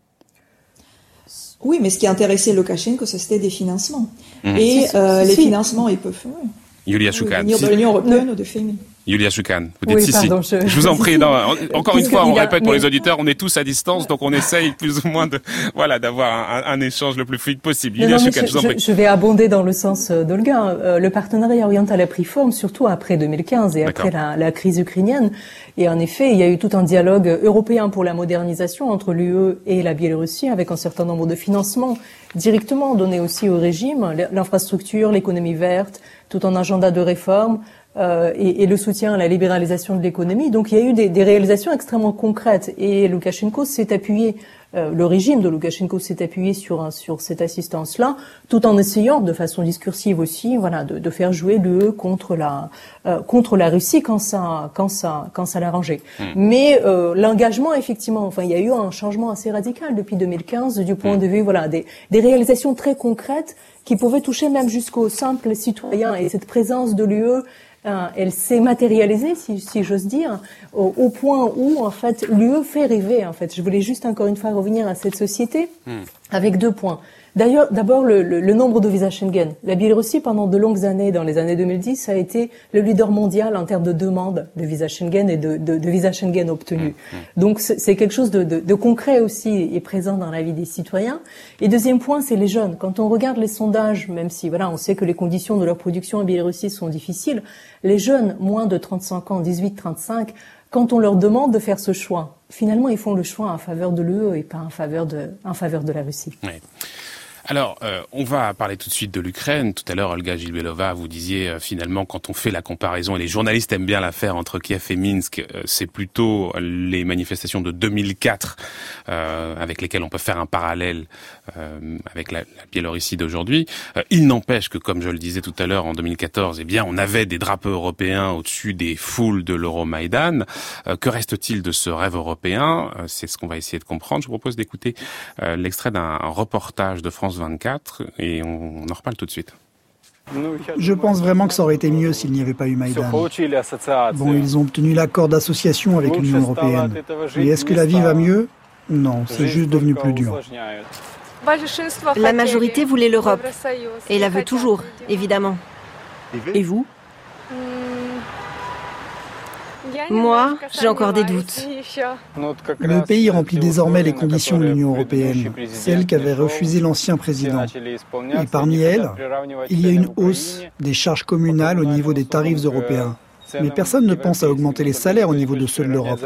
Oui, mais ce qui intéressait Loukachenko, c'était des financements. Mmh. Et euh, si, les si. financements, ils peuvent oui. Yulia Shukhan. Venir de l'Union européenne ou de F M I. Yulia Shukhan, vous dites oui, si, pardon, si. Je... je vous en prie. Non, encore une fois, on répète pour mais... les auditeurs, on est tous à distance, donc on essaye plus ou moins de, voilà, d'avoir un, un échange le plus fluide possible. Yulia Shukhan, je, je vous en prie. Je vais abonder dans le sens d'Olga. Euh, le partenariat oriental a pris forme, surtout après deux mille quinze et D'accord. après la, la crise ukrainienne. Et en effet, il y a eu tout un dialogue européen pour la modernisation entre l'U E et la Biélorussie, avec un certain nombre de financements directement donnés aussi au régime, l'infrastructure, l'économie verte, tout un agenda de réforme. Euh, et, et le soutien à la libéralisation de l'économie. Donc il y a eu des, des réalisations extrêmement concrètes et Loukachenko s'est appuyé, euh, le régime de Loukachenko s'est appuyé sur, sur cette assistance-là, tout en essayant de façon discursive aussi, voilà, de, de faire jouer l'U E contre la euh, contre la Russie quand ça quand ça quand ça l'arrangeait. Mmh. Mais euh, l'engagement effectivement, enfin il y a eu un changement assez radical depuis deux mille quinze du point mmh. de vue voilà des, des réalisations très concrètes qui pouvaient toucher même jusqu'aux simples citoyens, et cette présence de l'U E elle s'est matérialisée, si, si j'ose dire, au, au point où, en fait, l'U E fait rêver, en fait. Je voulais juste, encore une fois, revenir à cette société mmh. avec deux points. D'ailleurs, d'abord, le, le, le nombre de visas Schengen. La Biélorussie, pendant de longues années, dans les années deux mille dix, a été le leader mondial en termes de demande de visas Schengen et de, de, de visas Schengen obtenus. Mmh. Donc, c'est quelque chose de, de, de concret aussi et présent dans la vie des citoyens. Et deuxième point, c'est les jeunes. Quand on regarde les sondages, même si, voilà, on sait que les conditions de leur production en Biélorussie sont difficiles, les jeunes, moins de trente-cinq ans, dix-huit trente-cinq, quand on leur demande de faire ce choix, finalement, ils font le choix en faveur de l'U E et pas en faveur de, en faveur de la Russie. Oui. Alors, euh, on va parler tout de suite de l'Ukraine. Tout à l'heure, Olga Gilbelova, vous disiez euh, finalement, quand on fait la comparaison, et les journalistes aiment bien la faire entre Kiev et Minsk, euh, c'est plutôt les manifestations de deux mille quatre euh, avec lesquelles on peut faire un parallèle euh, avec la, la Biélorussie d'aujourd'hui. Euh, il n'empêche que, comme je le disais tout à l'heure, en deux mille quatorze, eh bien, on avait des drapeaux européens au-dessus des foules de l'Euromaïdan. Euh, que reste-t-il de ce rêve européen ? euh, C'est ce qu'on va essayer de comprendre. Je vous propose d'écouter euh, l'extrait d'un reportage de France vingt-quatre et on, on en reparle tout de suite. Je pense vraiment que ça aurait été mieux s'il n'y avait pas eu Maïdan. Bon, ils ont obtenu l'accord d'association avec l'Union européenne. Et est-ce que la vie va mieux ? Non, c'est juste devenu plus dur. La majorité voulait l'Europe. Et la veut toujours, évidemment. Et vous ? Moi, j'ai encore des doutes. Le pays remplit désormais les conditions de l'Union européenne, celles qu'avait refusées l'ancien président. Et parmi elles, il y a une hausse des charges communales au niveau des tarifs européens. Mais personne ne pense à augmenter les salaires au niveau de ceux de l'Europe.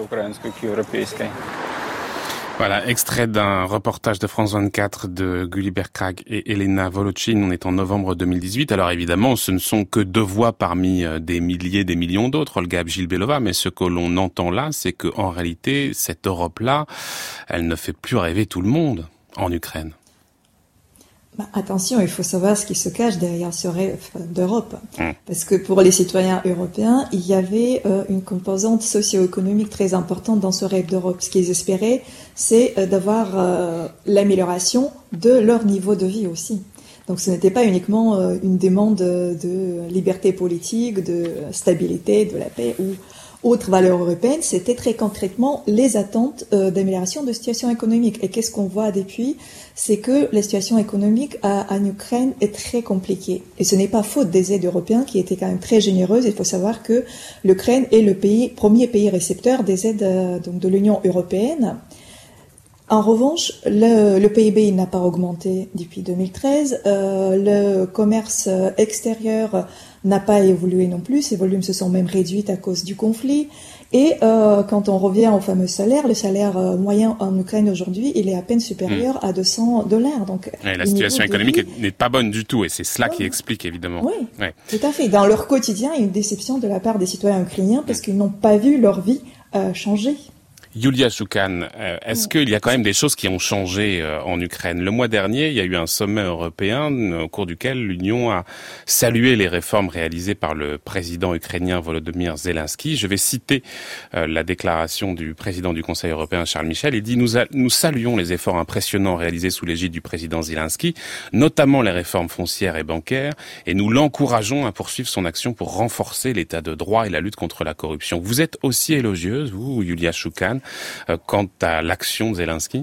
Voilà, extrait d'un reportage de France vingt-quatre de Gulliver Krag et Elena Volochin. On est en novembre deux mille dix-huit. Alors évidemment, ce ne sont que deux voix parmi des milliers, des millions d'autres, Olga Gilbelova. Mais ce que l'on entend là, c'est que en réalité, cette Europe-là, elle ne fait plus rêver tout le monde en Ukraine. Bah, attention, il faut savoir ce qui se cache derrière ce rêve d'Europe. Mmh. Parce que pour les citoyens européens, il y avait euh, une composante socio-économique très importante dans ce rêve d'Europe. Ce qu'ils espéraient, c'est euh, d'avoir euh, l'amélioration de leur niveau de vie aussi. Donc ce n'était pas uniquement euh, une demande de liberté politique, de stabilité, de la paix ou autre valeur européenne, c'était très concrètement les attentes euh, d'amélioration de situation économique. Et qu'est-ce qu'on voit depuis? C'est que la situation économique à, en Ukraine est très compliquée. Et ce n'est pas faute des aides européennes qui étaient quand même très généreuses. Il faut savoir que l'Ukraine est le pays, premier pays récepteur des aides euh, donc de l'Union européenne. En revanche, le, le P I B n'a pas augmenté depuis deux mille treize. Euh, le commerce extérieur n'a pas évolué non plus. Ses volumes se sont même réduits à cause du conflit. Et euh, quand on revient au fameux salaire, le salaire euh, moyen en Ukraine aujourd'hui, il est à peine supérieur mmh. à deux cents dollars. Donc, ouais, la situation économique vie... n'est pas bonne du tout, et c'est cela ouais. qui explique évidemment. Oui, ouais. tout à fait. Dans leur quotidien, il y a une déception de la part des citoyens ukrainiens parce mmh. qu'ils n'ont pas vu leur vie euh, changer. Yulia Shukhan, est-ce qu'il y a quand même des choses qui ont changé en Ukraine? Le mois dernier, il y a eu un sommet européen au cours duquel l'Union a salué les réformes réalisées par le président ukrainien Volodymyr Zelensky. Je vais citer la déclaration du président du Conseil européen Charles Michel. Il dit nous, a, nous saluons les efforts impressionnants réalisés sous l'égide du président Zelensky, notamment les réformes foncières et bancaires, et nous l'encourageons à poursuivre son action pour renforcer l'état de droit et la lutte contre la corruption. Vous êtes aussi élogieuse, vous, Yulia Shukhan, quant à l'action de Zelensky?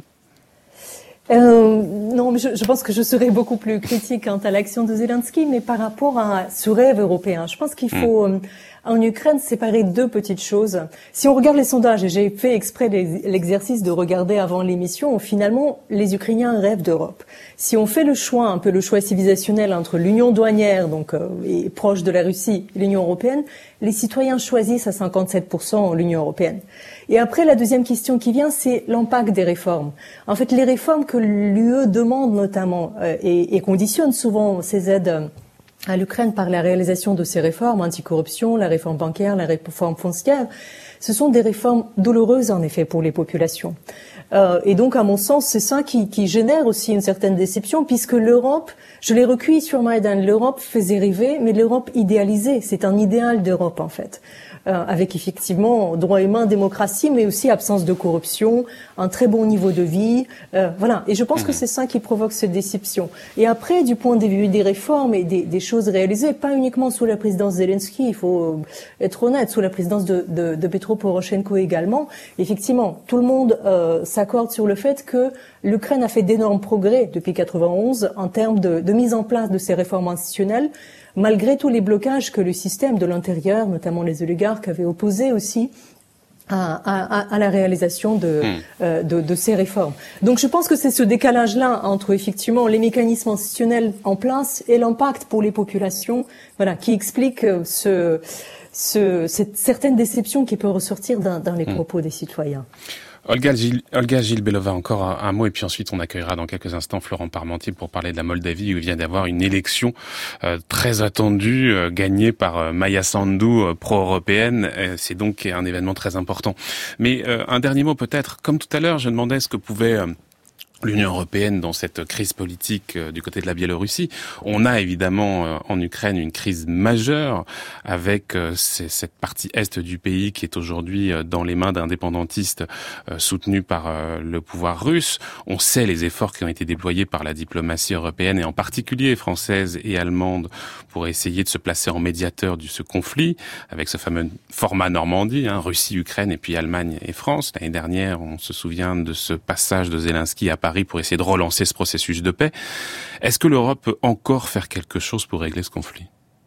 Euh, non, mais je, je pense que je serais beaucoup plus critique quant à l'action de Zelensky, mais par rapport à ce rêve européen. Je pense qu'il faut, mmh. euh, en Ukraine, séparer deux petites choses. Si on regarde les sondages, et j'ai fait exprès l'exercice de regarder avant l'émission, finalement, les Ukrainiens rêvent d'Europe. Si on fait le choix, un peu le choix civilisationnel entre l'union douanière, donc euh, et proche de la Russie, et l'Union européenne, les citoyens choisissent à cinquante-sept pour cent l'Union européenne. Et après, la deuxième question qui vient, c'est l'impact des réformes. En fait, les réformes que l'U E demande notamment euh, et, et conditionne souvent ces aides euh, à l'Ukraine par la réalisation de ces réformes, anticorruption, la réforme bancaire, la réforme foncière, ce sont des réformes douloureuses en effet pour les populations. Euh, et donc, à mon sens, c'est ça qui, qui génère aussi une certaine déception, puisque l'Europe, je l'ai recueilli sur Maïdan, l'Europe faisait rêver, mais l'Europe idéalisée, c'est un idéal d'Europe en fait. Euh, avec effectivement droits humains, démocratie, mais aussi absence de corruption, un très bon niveau de vie, euh, voilà. Et je pense mmh. que c'est ça qui provoque cette déception. Et après, du point de vue des réformes et des, des choses réalisées, pas uniquement sous la présidence Zelensky, il faut être honnête, sous la présidence de, de, de Petro Poroshenko également, effectivement, tout le monde euh, s'accorde sur le fait que l'Ukraine a fait d'énormes progrès depuis quatre-vingt-onze en termes de, de mise en place de ces réformes institutionnelles, malgré tous les blocages que le système de l'intérieur, notamment les oligarques, avaient opposés aussi à, à, à la réalisation de, mmh. euh, de, de ces réformes. Donc je pense que c'est ce décalage-là entre effectivement les mécanismes institutionnels en place et l'impact pour les populations, voilà, qui explique ce, ce, cette certaine déception qui peut ressortir dans, dans les mmh. propos des citoyens. Olga, Gil, Olga Gilbelova, encore un, un mot, et puis ensuite on accueillera dans quelques instants Florent Parmentier pour parler de la Moldavie, où il vient d'avoir une élection euh, très attendue, euh, gagnée par euh, Maia Sandu, euh, pro-européenne. Euh, c'est donc un événement très important. Mais euh, un dernier mot peut-être. Comme tout à l'heure, je demandais ce que pouvait... Euh, l'Union européenne dans cette crise politique euh, du côté de la Biélorussie. On a évidemment euh, en Ukraine une crise majeure avec euh, cette partie est du pays qui est aujourd'hui euh, dans les mains d'indépendantistes euh, soutenus par euh, le pouvoir russe. On sait les efforts qui ont été déployés par la diplomatie européenne et en particulier française et allemande pour essayer de se placer en médiateur de ce conflit avec ce fameux format Normandie, hein, Russie, Ukraine et puis Allemagne et France. L'année dernière, on se souvient de ce passage de Zelensky à Paris pour essayer de relancer ce processus de paix. Est-ce que l'Europe peut encore faire quelque chose pour régler ce conflit?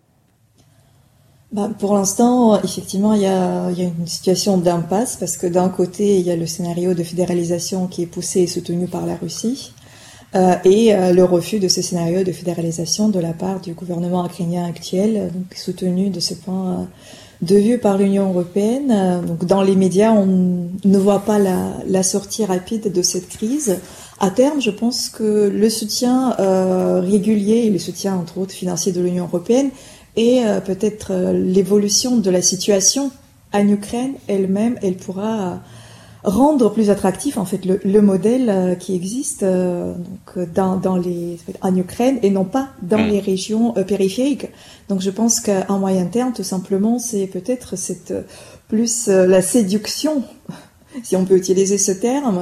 Bah, pour l'instant, effectivement, il y a, il y a une situation d'impasse parce que d'un côté, il y a le scénario de fédéralisation qui est poussé et soutenu par la Russie euh, et euh, le refus de ce scénario de fédéralisation de la part du gouvernement ukrainien actuel, donc soutenu de ce point euh, de vue par l'Union européenne. Donc, dans les médias, on ne voit pas la, la sortie rapide de cette crise. À terme, je pense que le soutien euh, régulier et le soutien, entre autres, financier de l'Union européenne et euh, peut-être euh, l'évolution de la situation en Ukraine elle-même, elle pourra rendre plus attractif en fait le, le modèle euh, qui existe euh, donc dans, dans les en Ukraine et non pas dans mmh. les régions euh, périphériques. Donc je pense qu'à moyen terme, tout simplement, c'est peut-être cette plus euh, la séduction, si on peut utiliser ce terme,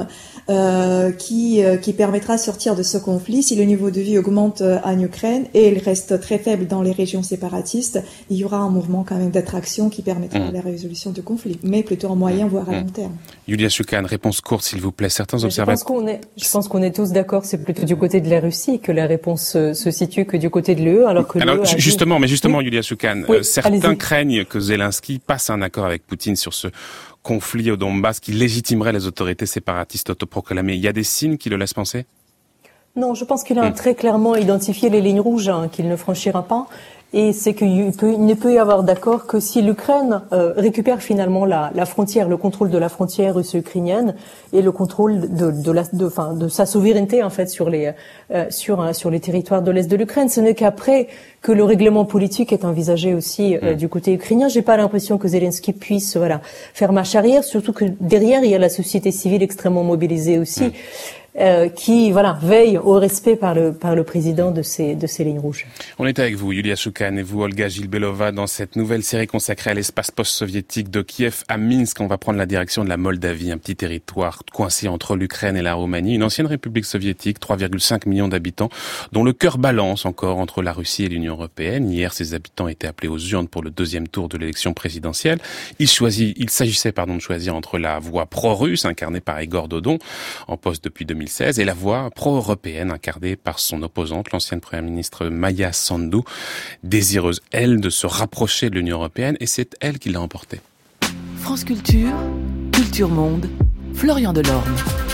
euh, qui euh, qui permettra de sortir de ce conflit. Si le niveau de vie augmente euh, en Ukraine et il reste très faible dans les régions séparatistes, il y aura un mouvement quand même d'attraction qui permettra mmh. la résolution du conflit, mais plutôt en moyen voire à mmh. long terme. Yulia Shukhan, réponse courte s'il vous plaît. Certains observateurs. Je pense qu'on est, je pense qu'on est tous d'accord. C'est plutôt du côté de la Russie que la réponse euh, se situe que du côté de l'E U, alors que alors, l'E U justement, dit... mais justement, oui. Yulia Shukhan, oui, euh, certains allez-y. craignent que Zelensky passe un accord avec Poutine sur ce conflit au Donbass qui légitimerait les autorités séparatistes autoproclamées. Il y a des signes qui le laissent penser ? Non, je pense qu'il a mmh. très clairement identifié les lignes rouges hein, qu'il ne franchira pas. Et c'est qu'il peut, il ne peut y avoir d'accord que si l'Ukraine euh, récupère finalement la, la frontière, le contrôle de la frontière russo-ukrainienne et le contrôle de, de, la, de, enfin, de sa souveraineté en fait sur les, euh, sur, hein, sur les territoires de l'est de l'Ukraine. Ce n'est qu'après que le règlement politique est envisagé aussi euh, mmh. du côté ukrainien. J'ai pas l'impression que Zelensky puisse, voilà, faire marche arrière. Surtout que derrière il y a la société civile extrêmement mobilisée aussi. Mmh. Euh, qui voilà veille au respect par le par le président de ces de ces lignes rouges. On est avec vous, Yulia Shukhan, et vous, Olga Gilbelova, dans cette nouvelle série consacrée à l'espace post-soviétique de Kiev à Minsk. On va prendre la direction de la Moldavie, un petit territoire coincé entre l'Ukraine et la Roumanie, une ancienne république soviétique, trois virgule cinq millions d'habitants, dont le cœur balance encore entre la Russie et l'Union européenne. Hier, ses habitants étaient appelés aux urnes pour le deuxième tour de l'élection présidentielle. Il choisit, il s'agissait pardon de choisir entre la voie pro-russe incarnée par Igor Dodon, en poste depuis deux mille seize, et la voie pro-européenne incarnée par son opposante, l'ancienne première ministre Maia Sandu, désireuse, elle, de se rapprocher de l'Union européenne, et c'est elle qui l'a emporté. France Culture, Culture Monde, Florian Delorme.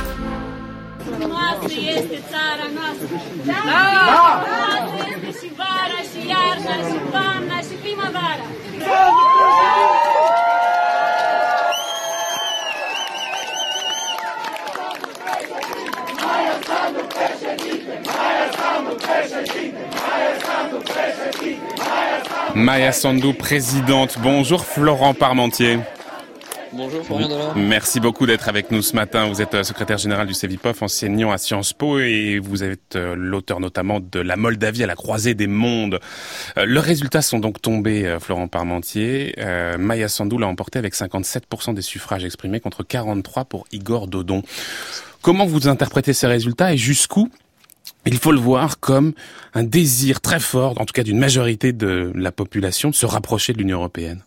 Maia Sandu, présidente. Bonjour Florent Parmentier. Bonjour Florian Delorme. Merci beaucoup d'être avec nous ce matin. Vous êtes secrétaire général du Cevipof, enseignant à Sciences Po, et vous êtes l'auteur notamment de La Moldavie à la croisée des mondes. Le résultats sont donc tombés, Florent Parmentier. Euh, Maia Sandu l'a emporté avec cinquante-sept pour cent des suffrages exprimés contre quarante-trois pour Igor Dodon. Comment vous interprétez ces résultats et jusqu'où il faut le voir comme un désir très fort, en tout cas d'une majorité de la population, de se rapprocher de l'Union européenne?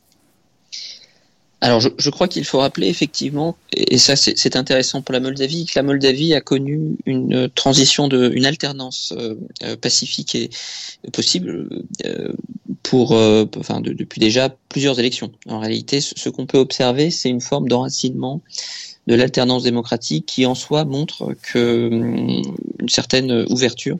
Alors, je, je crois qu'il faut rappeler effectivement, et ça c'est, c'est intéressant pour la Moldavie, que la Moldavie a connu une transition, de, une alternance euh, pacifique et possible euh, pour, euh, enfin, de, depuis déjà plusieurs élections. En réalité, ce, ce qu'on peut observer, c'est une forme d'enracinement de l'alternance démocratique qui en soi montre que une certaine ouverture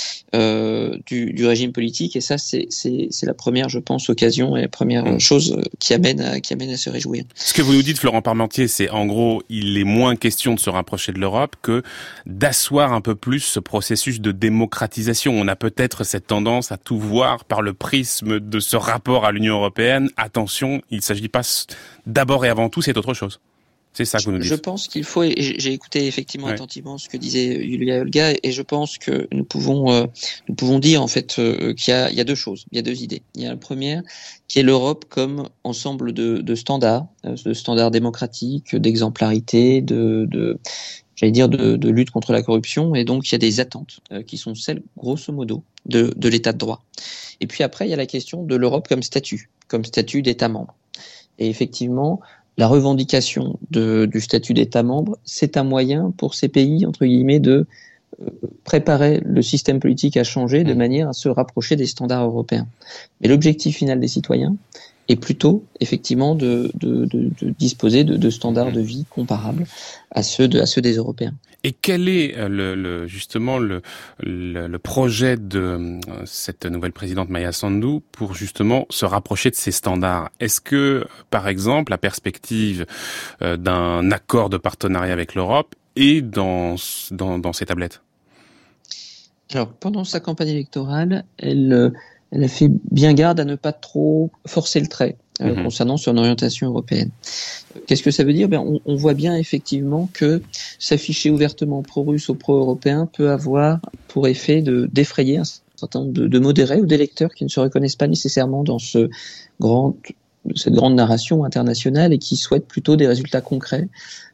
euh, du, du régime politique, et ça c'est, c'est, c'est la première, je pense, occasion et la première mmh. chose qui amène à, qui amène à se réjouir. Ce que vous nous dites, Florent Parmentier, c'est en gros, il est moins question de se rapprocher de l'Europe que d'asseoir un peu plus ce processus de démocratisation. On a peut-être cette tendance à tout voir par le prisme de ce rapport à l'Union européenne. Attention, il ne s'agit pas d'abord et avant tout, c'est autre chose. C'est ça que vous nous dites. Je pense qu'il faut, et j'ai écouté effectivement ouais. attentivement ce que disait Yulia Olga, et je pense que nous pouvons, euh, nous pouvons dire en fait euh, qu'il y a, il y a deux choses, il y a deux idées. Il y a la première qui est l'Europe comme ensemble de, de standards, euh, de standards démocratiques, d'exemplarité, de, de j'allais dire de, de lutte contre la corruption, et donc il y a des attentes euh, qui sont celles, grosso modo, de, de l'état de droit. Et puis après, il y a la question de l'Europe comme statut, comme statut d'État membre. Et effectivement, la revendication de, du statut d'État membre, c'est un moyen pour ces pays, entre guillemets, de euh, préparer le système politique à changer de manière à se rapprocher des standards européens. Mais l'objectif final des citoyens est plutôt, effectivement, de, de, de, de disposer de, de standards de vie comparables à ceux, de, à ceux des Européens. Et quel est le, le, justement le, le, le projet de cette nouvelle présidente Maia Sandu pour justement se rapprocher de ces standards? Est-ce que, par exemple, la perspective d'un accord de partenariat avec l'Europe est dans, dans, dans ses tablettes? Alors, pendant sa campagne électorale, elle, elle a fait bien garde à ne pas trop forcer le trait euh, mmh. concernant son orientation européenne. Qu'est-ce que ça veut dire? Ben, on, on voit bien effectivement que s'afficher ouvertement pro-russe ou pro-européen peut avoir pour effet de d'effrayer un certain nombre de, de modérés ou d'électeurs qui ne se reconnaissent pas nécessairement dans ce grand, cette grande narration internationale et qui souhaitent plutôt des résultats concrets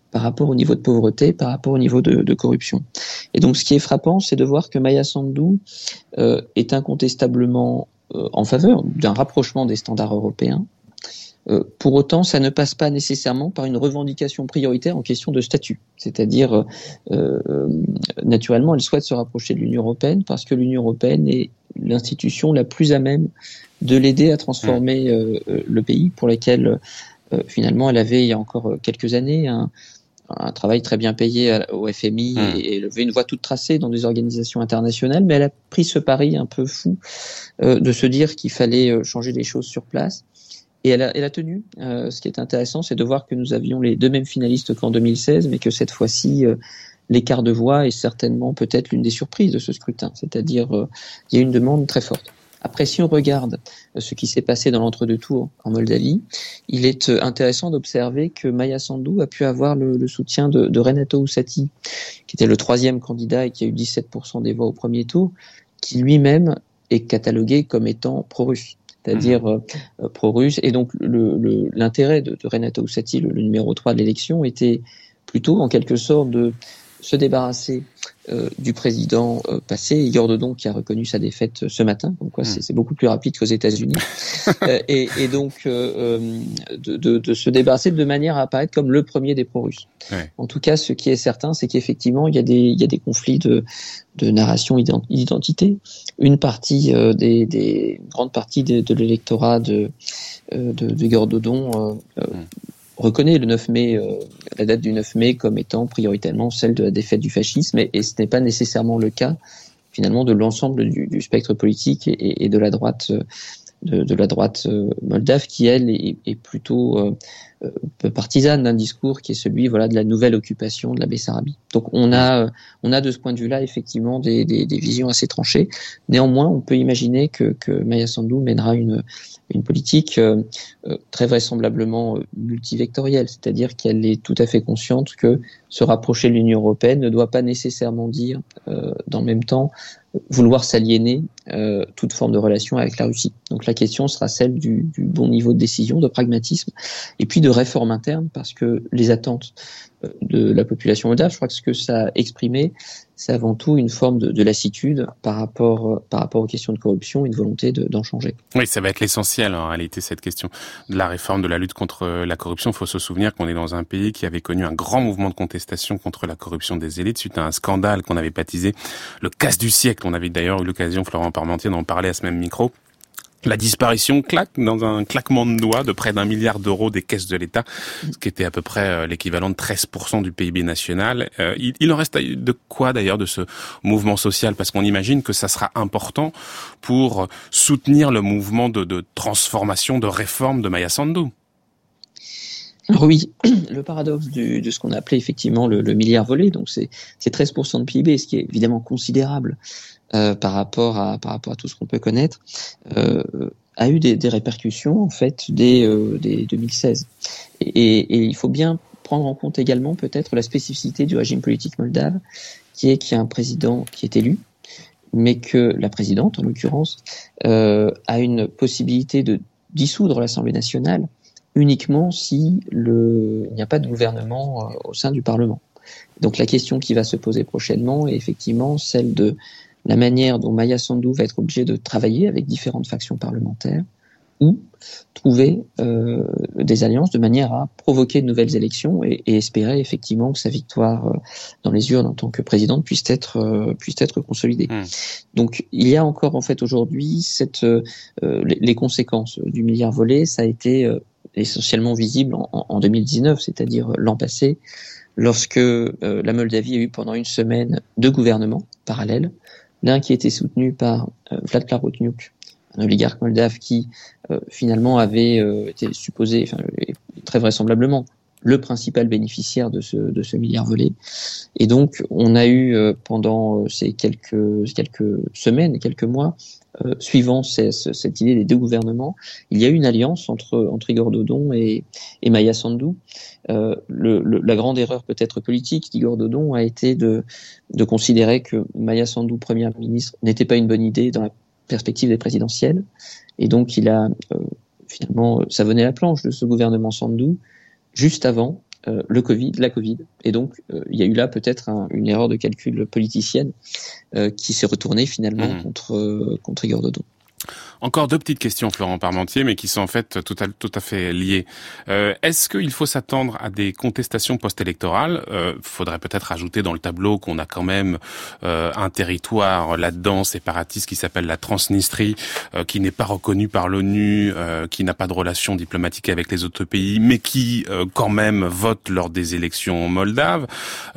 par rapport au niveau de pauvreté, par rapport au niveau de, de corruption. Et donc, ce qui est frappant, c'est de voir que Maia Sandu euh, est incontestablement euh, en faveur d'un rapprochement des standards européens. Euh, pour autant, ça ne passe pas nécessairement par une revendication prioritaire en question de statut. C'est-à-dire, euh, euh, naturellement, elle souhaite se rapprocher de l'Union européenne parce que l'Union européenne est l'institution la plus à même de l'aider à transformer euh, le pays, pour lequel euh, finalement elle avait il y a encore quelques années un, un travail très bien payé à, au F M I mmh. et, et elle avait une voie toute tracée dans des organisations internationales, mais elle a pris ce pari un peu fou euh, de se dire qu'il fallait euh, changer les choses sur place. Et elle a, elle a tenu. Euh, ce qui est intéressant, c'est de voir que nous avions les deux mêmes finalistes qu'en deux mille seize, mais que cette fois-ci, euh, l'écart de voix est certainement peut-être l'une des surprises de ce scrutin. C'est-à-dire, euh, il y a une demande très forte. Après, si on regarde ce qui s'est passé dans l'entre-deux tours en Moldavie, il est intéressant d'observer que Maia Sandu a pu avoir le, le soutien de, de Renato Usati, qui était le troisième candidat et qui a eu dix-sept pour cent des voix au premier tour, qui lui-même est catalogué comme étant pro-russe. C'est-à-dire mmh. euh, pro-russe. Et donc, le, le, l'intérêt de, de Renato Usati, le, le numéro trois de l'élection, était plutôt, en quelque sorte, de se débarrasser euh, du président euh, passé, Igor Dodon, qui a reconnu sa défaite ce matin. Donc, quoi, mmh. c'est, c'est beaucoup plus rapide qu'aux États-Unis. euh, et, et donc, euh, de, de, de se débarrasser de manière à apparaître comme le premier des pro-russes. Ouais. En tout cas, ce qui est certain, c'est qu'effectivement, il y a des, il y a des conflits de, de narration d'identité. Une partie euh, des, des une grande partie de, de l'électorat de euh, de, de Igor Dodon euh, mmh. reconnaît le neuf mai, euh, la date du neuf mai comme étant prioritairement celle de la défaite du fascisme, et, et ce n'est pas nécessairement le cas finalement de l'ensemble du, du spectre politique et, et de la droite de, de la droite euh, moldave, qui elle est, est plutôt euh, euh, partisane d'un discours qui est celui voilà de la nouvelle occupation de la Bessarabie. Donc on a euh, on a de ce point de vue-là effectivement des, des, des visions assez tranchées. Néanmoins, on peut imaginer que, que Maia Sandu mènera une une politique euh, euh, très vraisemblablement euh, multivectorielle, c'est-à-dire qu'elle est tout à fait consciente que se rapprocher de l'Union européenne ne doit pas nécessairement dire, euh, dans le même temps, vouloir s'aliéner euh, toute forme de relation avec la Russie. Donc la question sera celle du, du bon niveau de décision, de pragmatisme, et puis de réforme interne, parce que les attentes de la population moldave, je crois que ce que ça a exprimé, c'est avant tout une forme de, de lassitude par rapport, par rapport aux questions de corruption, une volonté de, d'en changer. Oui, ça va être l'essentiel en réalité, cette question de la réforme, de la lutte contre la corruption. Il faut se souvenir qu'on est dans un pays qui avait connu un grand mouvement de contestation contre la corruption des élites suite à un scandale qu'on avait baptisé le casse du siècle. On avait d'ailleurs eu l'occasion, Florent Parmentier, d'en parler à ce même micro. La disparition claque dans un claquement de doigts de près d'un milliard d'euros des caisses de l'État, ce qui était à peu près l'équivalent de treize pour cent du P I B national. Euh, il, il en reste de quoi d'ailleurs de ce mouvement social, parce qu'on imagine que ça sera important pour soutenir le mouvement de, de transformation, de réforme de Maia Sandu. Alors oui, le paradoxe du, de ce qu'on a appelé effectivement le, le milliard volé, donc c'est, c'est treize pour cent de P I B, ce qui est évidemment considérable euh, par rapport à par rapport à tout ce qu'on peut connaître, euh, a eu des, des répercussions en fait dès, euh, dès deux mille seize. Et, et, et il faut bien prendre en compte également peut-être la spécificité du régime politique moldave, qui est qu'il y a un président qui est élu, mais que la présidente, en l'occurrence, euh, a une possibilité de dissoudre l'Assemblée nationale uniquement si le, il n'y a pas de gouvernement euh, au sein du Parlement. Donc la question qui va se poser prochainement est effectivement celle de la manière dont Maia Sandu va être obligée de travailler avec différentes factions parlementaires ou trouver euh, des alliances de manière à provoquer de nouvelles élections et, et espérer effectivement que sa victoire euh, dans les urnes en tant que présidente puisse être euh, puisse être consolidée. Mmh. Donc il y a encore en fait aujourd'hui cette euh, les, les conséquences du milliard volé, ça a été euh, essentiellement visible en, en deux mille dix-neuf, c'est-à-dire l'an passé, lorsque euh, la Moldavie a eu pendant une semaine deux gouvernements parallèles, l'un qui était soutenu par euh, Vlad Plahotniuc, un oligarque moldave qui euh, finalement avait euh, été supposé, enfin très vraisemblablement, le principal bénéficiaire de ce de ce milliard volé. Et donc on a eu euh, pendant euh, ces quelques quelques semaines, quelques mois, Euh, suivant ces, ce, cette idée des deux gouvernements, il y a eu une alliance entre, entre Igor Dodon et, et Maia Sandu. Euh, le, le, la grande erreur peut-être politique d'Igor Dodon a été de, de considérer que Maia Sandu, première ministre, n'était pas une bonne idée dans la perspective des présidentielles. Et donc il a euh, finalement savonné la planche de ce gouvernement Sandu juste avant euh, le Covid, la Covid. Et donc, euh, il y a eu là peut-être un, une erreur de calcul politicienne euh, qui s'est retournée finalement mmh. contre, euh, contre Igor Dodon. Encore deux petites questions, Florent Parmentier, mais qui sont en fait tout à, tout à fait liées. Euh, est-ce qu'il faut s'attendre à des contestations post-électorales ? Euh, faudrait peut-être ajouter dans le tableau qu'on a quand même euh, un territoire là-dedans séparatiste qui s'appelle la Transnistrie, euh, qui n'est pas reconnu par l'ONU, euh, qui n'a pas de relations diplomatiques avec les autres pays, mais qui euh, quand même vote lors des élections moldaves,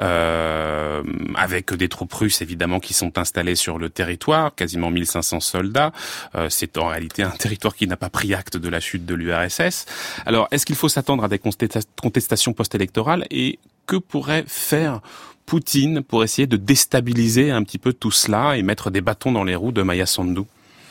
euh, avec des troupes russes évidemment qui sont installées sur le territoire, quasiment mille cinq cents soldats. Euh, c'est en réalité un territoire qui n'a pas pris acte de la chute de l'U R S S. Alors, est-ce qu'il faut s'attendre à des contestations post-électorales et que pourrait faire Poutine pour essayer de déstabiliser un petit peu tout cela et mettre des bâtons dans les roues de Maia Sandu ?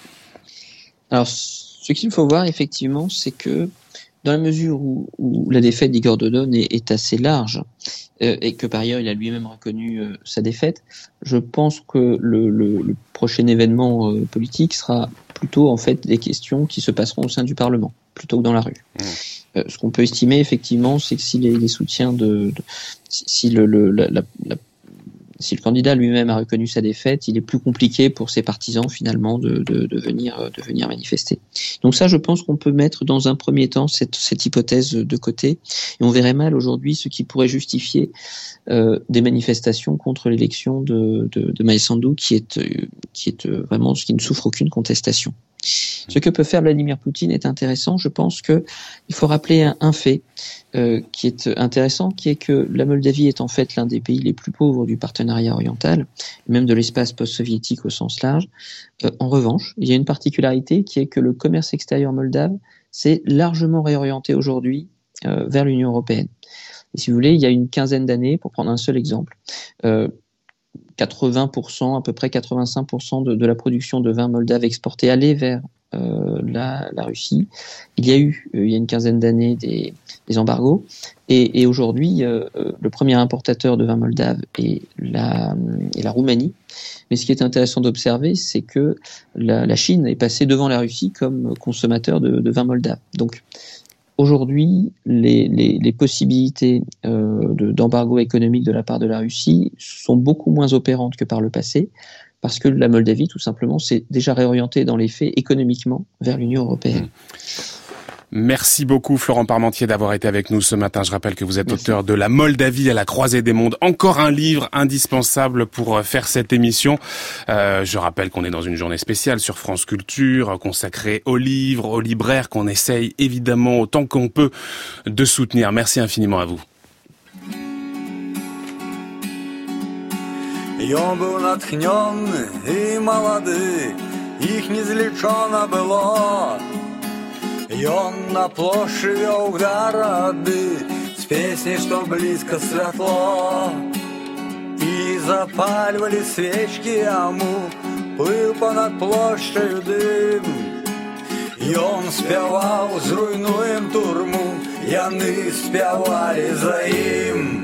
Alors, ce qu'il faut voir effectivement, c'est que dans la mesure où, où la défaite d'Igor Dodon est, est assez large euh, et que par ailleurs il a lui-même reconnu euh, sa défaite, je pense que le, le, le prochain événement euh, politique sera plutôt en fait des questions qui se passeront au sein du Parlement plutôt que dans la rue. Mmh. Euh, ce qu'on peut estimer effectivement, c'est que si les, les soutiens de, de si, si le, le la, la, la Si le candidat lui-même a reconnu sa défaite, il est plus compliqué pour ses partisans finalement de, de, de, venir, de venir manifester. Donc ça, je pense qu'on peut mettre dans un premier temps cette, cette hypothèse de côté. Et on verrait mal aujourd'hui ce qui pourrait justifier euh, des manifestations contre l'élection de, de, de Maia Sandu, qui est, qui est vraiment qui ne souffre aucune contestation. Ce que peut faire Vladimir Poutine est intéressant. Je pense que il faut rappeler un, un fait euh, qui est intéressant, qui est que la Moldavie est en fait l'un des pays les plus pauvres du partenariat oriental, même de l'espace post-soviétique au sens large. Euh, en revanche, il y a une particularité qui est que le commerce extérieur moldave s'est largement réorienté aujourd'hui euh, vers l'Union européenne. Et si vous voulez, il y a une quinzaine d'années, pour prendre un seul exemple, euh, quatre-vingts pour cent, à peu près quatre-vingt-cinq pour cent de, de la production de vin moldave exportée allait vers euh, la, la Russie. Il y a eu, euh, il y a une quinzaine d'années, des, des embargos. Et, et aujourd'hui, euh, le premier importateur de vin moldave est la, est la Roumanie. Mais ce qui est intéressant d'observer, c'est que la, la Chine est passée devant la Russie comme consommateur de, de vin moldave. Donc, aujourd'hui, les, les, les possibilités euh, de, d'embargo économique de la part de la Russie sont beaucoup moins opérantes que par le passé, parce que la Moldavie, tout simplement, s'est déjà réorientée dans les faits économiquement vers l'Union européenne. Merci beaucoup Florent Parmentier d'avoir été avec nous ce matin. Je rappelle que vous êtes Merci. auteur de La Moldavie à la croisée des mondes. Encore un livre indispensable pour faire cette émission. Euh, je rappelle qu'on est dans une journée spéciale sur France Culture, consacrée aux livres, aux libraires, qu'on essaye évidemment autant qu'on peut de soutenir. Merci infiniment à vous. Он был натхненный и молодый, их незлечено было. И он на площади вел городы с песней, что близко светло. И запаливали свечки ему, плыл понад площадью дым. И он спевал, зруйнуем турму, яны спевали за им.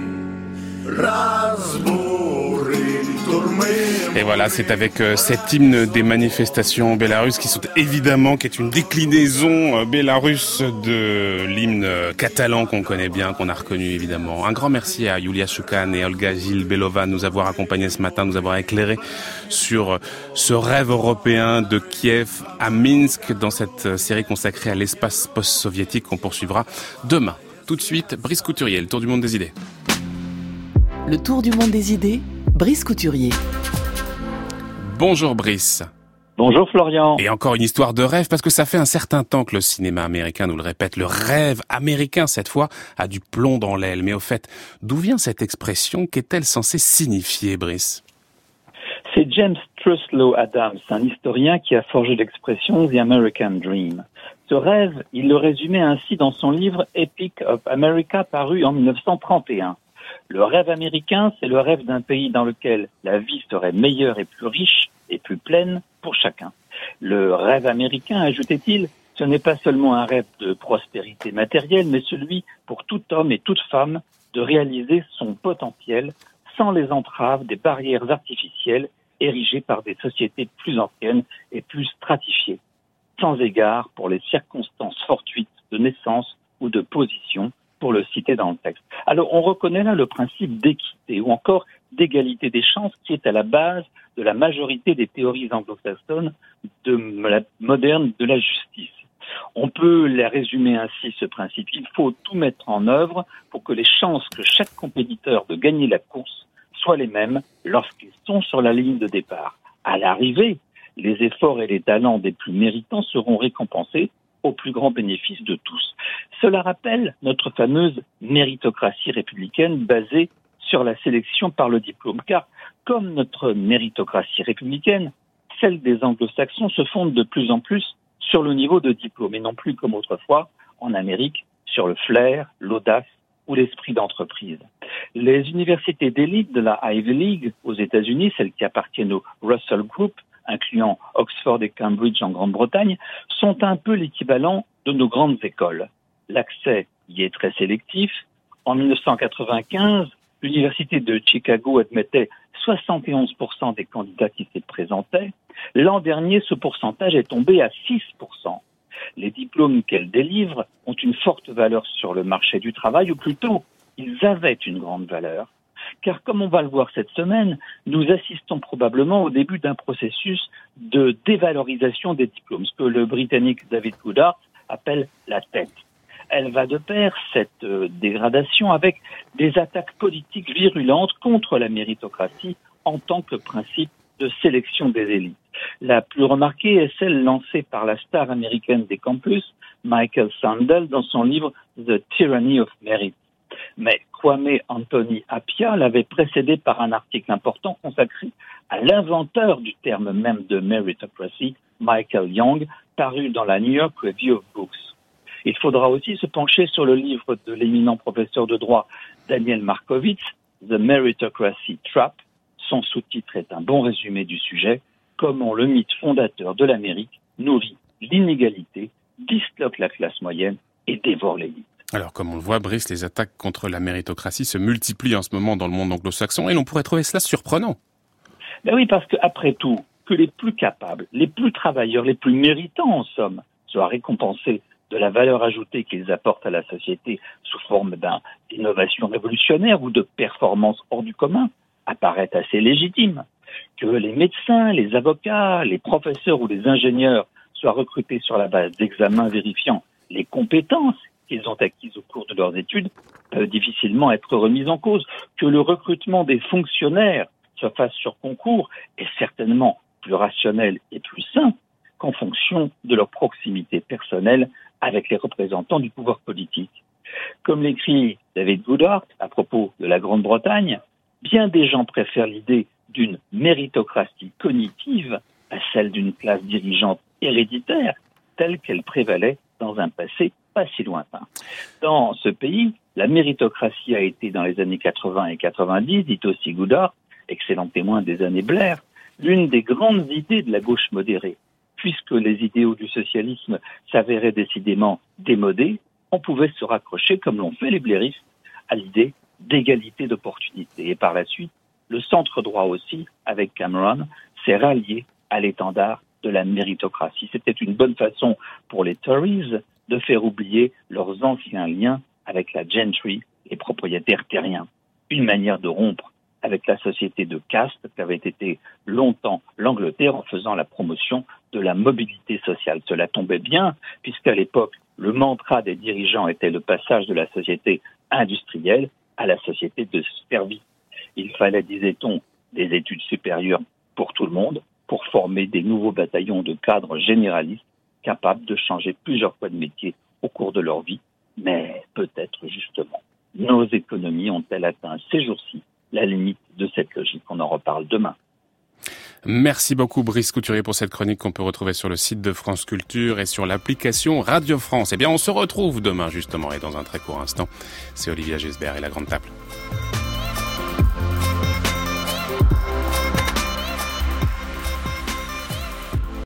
Et voilà, c'est avec euh, cet hymne des manifestations belarusses qui sont évidemment, qui est une déclinaison euh, bélarusse de l'hymne euh, catalan qu'on connaît bien, qu'on a reconnu évidemment. Un grand merci à Yulia Shukhan et Olga Gilbelova de nous avoir accompagnés ce matin, de nous avoir éclairés sur euh, ce rêve européen de Kiev à Minsk dans cette euh, série consacrée à l'espace post-soviétique qu'on poursuivra demain. Tout de suite, Brice Couturier, le tour du monde des idées. Le tour du monde des idées, Brice Couturier. Bonjour Brice. Bonjour Florian. Et encore une histoire de rêve, parce que ça fait un certain temps que le cinéma américain nous le répète. Le rêve américain, cette fois, a du plomb dans l'aile. Mais au fait, d'où vient cette expression? Qu'est-elle censée signifier, Brice? C'est James Truslow Adams, un historien qui a forgé l'expression The American Dream. Ce rêve, il le résumait ainsi dans son livre Epic of America, paru en mille neuf cent trente et un. Le rêve américain, c'est le rêve d'un pays dans lequel la vie serait meilleure et plus riche et plus pleine pour chacun. Le rêve américain, ajoutait-il, ce n'est pas seulement un rêve de prospérité matérielle, mais celui pour tout homme et toute femme de réaliser son potentiel sans les entraves des barrières artificielles érigées par des sociétés plus anciennes et plus stratifiées, sans égard pour les circonstances fortuites de naissance ou de position, pour le citer dans le texte. Alors, on reconnaît là le principe d'équité ou encore d'égalité des chances qui est à la base de la majorité des théories anglo-saxonnes de la moderne de la justice. On peut les résumer ainsi, ce principe. Il faut tout mettre en œuvre pour que les chances que chaque compétiteur de gagner la course soient les mêmes lorsqu'ils sont sur la ligne de départ. À l'arrivée, les efforts et les talents des plus méritants seront récompensés au plus grand bénéfice de tous. Cela rappelle notre fameuse méritocratie républicaine basée sur la sélection par le diplôme, car comme notre méritocratie républicaine, celle des anglo-saxons se fonde de plus en plus sur le niveau de diplôme et non plus comme autrefois en Amérique sur le flair, l'audace ou l'esprit d'entreprise. Les universités d'élite de la Ivy League aux États-Unis, celles qui appartiennent au Russell Group, incluant Oxford et Cambridge en Grande-Bretagne, sont un peu l'équivalent de nos grandes écoles. L'accès y est très sélectif. En dix-neuf cent quatre-vingt-quinze, l'université de Chicago admettait soixante et onze pour cent des candidats qui s'y présentaient. L'an dernier, ce pourcentage est tombé à six pour cent. Les diplômes qu'elle délivre ont une forte valeur sur le marché du travail, ou plutôt, ils avaient une grande valeur. Car comme on va le voir cette semaine, nous assistons probablement au début d'un processus de dévalorisation des diplômes, ce que le Britannique David Goodhart appelle la tête. Elle va de pair, cette euh, dégradation, avec des attaques politiques virulentes contre la méritocratie en tant que principe de sélection des élites. La plus remarquée est celle lancée par la star américaine des campus, Michael Sandel, dans son livre The Tyranny of Merit. Mais Kwame Anthony Appiah l'avait précédé par un article important consacré à l'inventeur du terme même de méritocratie, Michael Young, paru dans la New York Review of Books. Il faudra aussi se pencher sur le livre de l'éminent professeur de droit Daniel Markovits, The Meritocracy Trap. Son sous-titre est un bon résumé du sujet, comment le mythe fondateur de l'Amérique nourrit l'inégalité, disloque la classe moyenne et dévore l'élite. Alors, comme on le voit, Brice, les attaques contre la méritocratie se multiplient en ce moment dans le monde anglo-saxon et l'on pourrait trouver cela surprenant. Ben oui, parce que après tout, que les plus capables, les plus travailleurs, les plus méritants en somme, soient récompensés de la valeur ajoutée qu'ils apportent à la société sous forme d'un, d'innovation révolutionnaire ou de performance hors du commun, apparaît assez légitime. Que les médecins, les avocats, les professeurs ou les ingénieurs soient recrutés sur la base d'examens vérifiant les compétences qu'ils ont acquises au cours de leurs études peut difficilement être remis en cause. Que le recrutement des fonctionnaires se fasse sur concours est certainement plus rationnel et plus sain qu'en fonction de leur proximité personnelle avec les représentants du pouvoir politique. Comme l'écrit David Goodhart à propos de la Grande-Bretagne, bien des gens préfèrent l'idée d'une méritocratie cognitive à celle d'une classe dirigeante héréditaire telle qu'elle prévalait dans un passé pas si lointain. Dans ce pays, la méritocratie a été dans les années quatre-vingts et quatre-vingt-dix, dit aussi Goodhart, excellent témoin des années Blair, l'une des grandes idées de la gauche modérée. Puisque les idéaux du socialisme s'avéraient décidément démodés, on pouvait se raccrocher, comme l'ont fait les blairistes, à l'idée d'égalité d'opportunités. Et par la suite, le centre droit aussi, avec Cameron, s'est rallié à l'étendard de la méritocratie. C'était une bonne façon pour les Tories de faire oublier leurs anciens liens avec la gentry, les propriétaires terriens. Une manière de rompre avec la société de caste qu'avait été longtemps l'Angleterre en faisant la promotion de la mobilité sociale. Cela tombait bien, puisqu'à l'époque, le mantra des dirigeants était le passage de la société industrielle à la société de service. Il fallait, disait-on, des études supérieures pour tout le monde, pour former des nouveaux bataillons de cadres généralistes capables de changer plusieurs fois de métier au cours de leur vie. Mais peut-être justement, nos économies ont-elles atteint ces jours-ci la limite de cette logique? On en reparle demain. Merci beaucoup Brice Couturier pour cette chronique qu'on peut retrouver sur le site de France Culture et sur l'application Radio France. Eh bien, on se retrouve demain justement et dans un très court instant. C'est Olivia Gesbert et la Grande Table.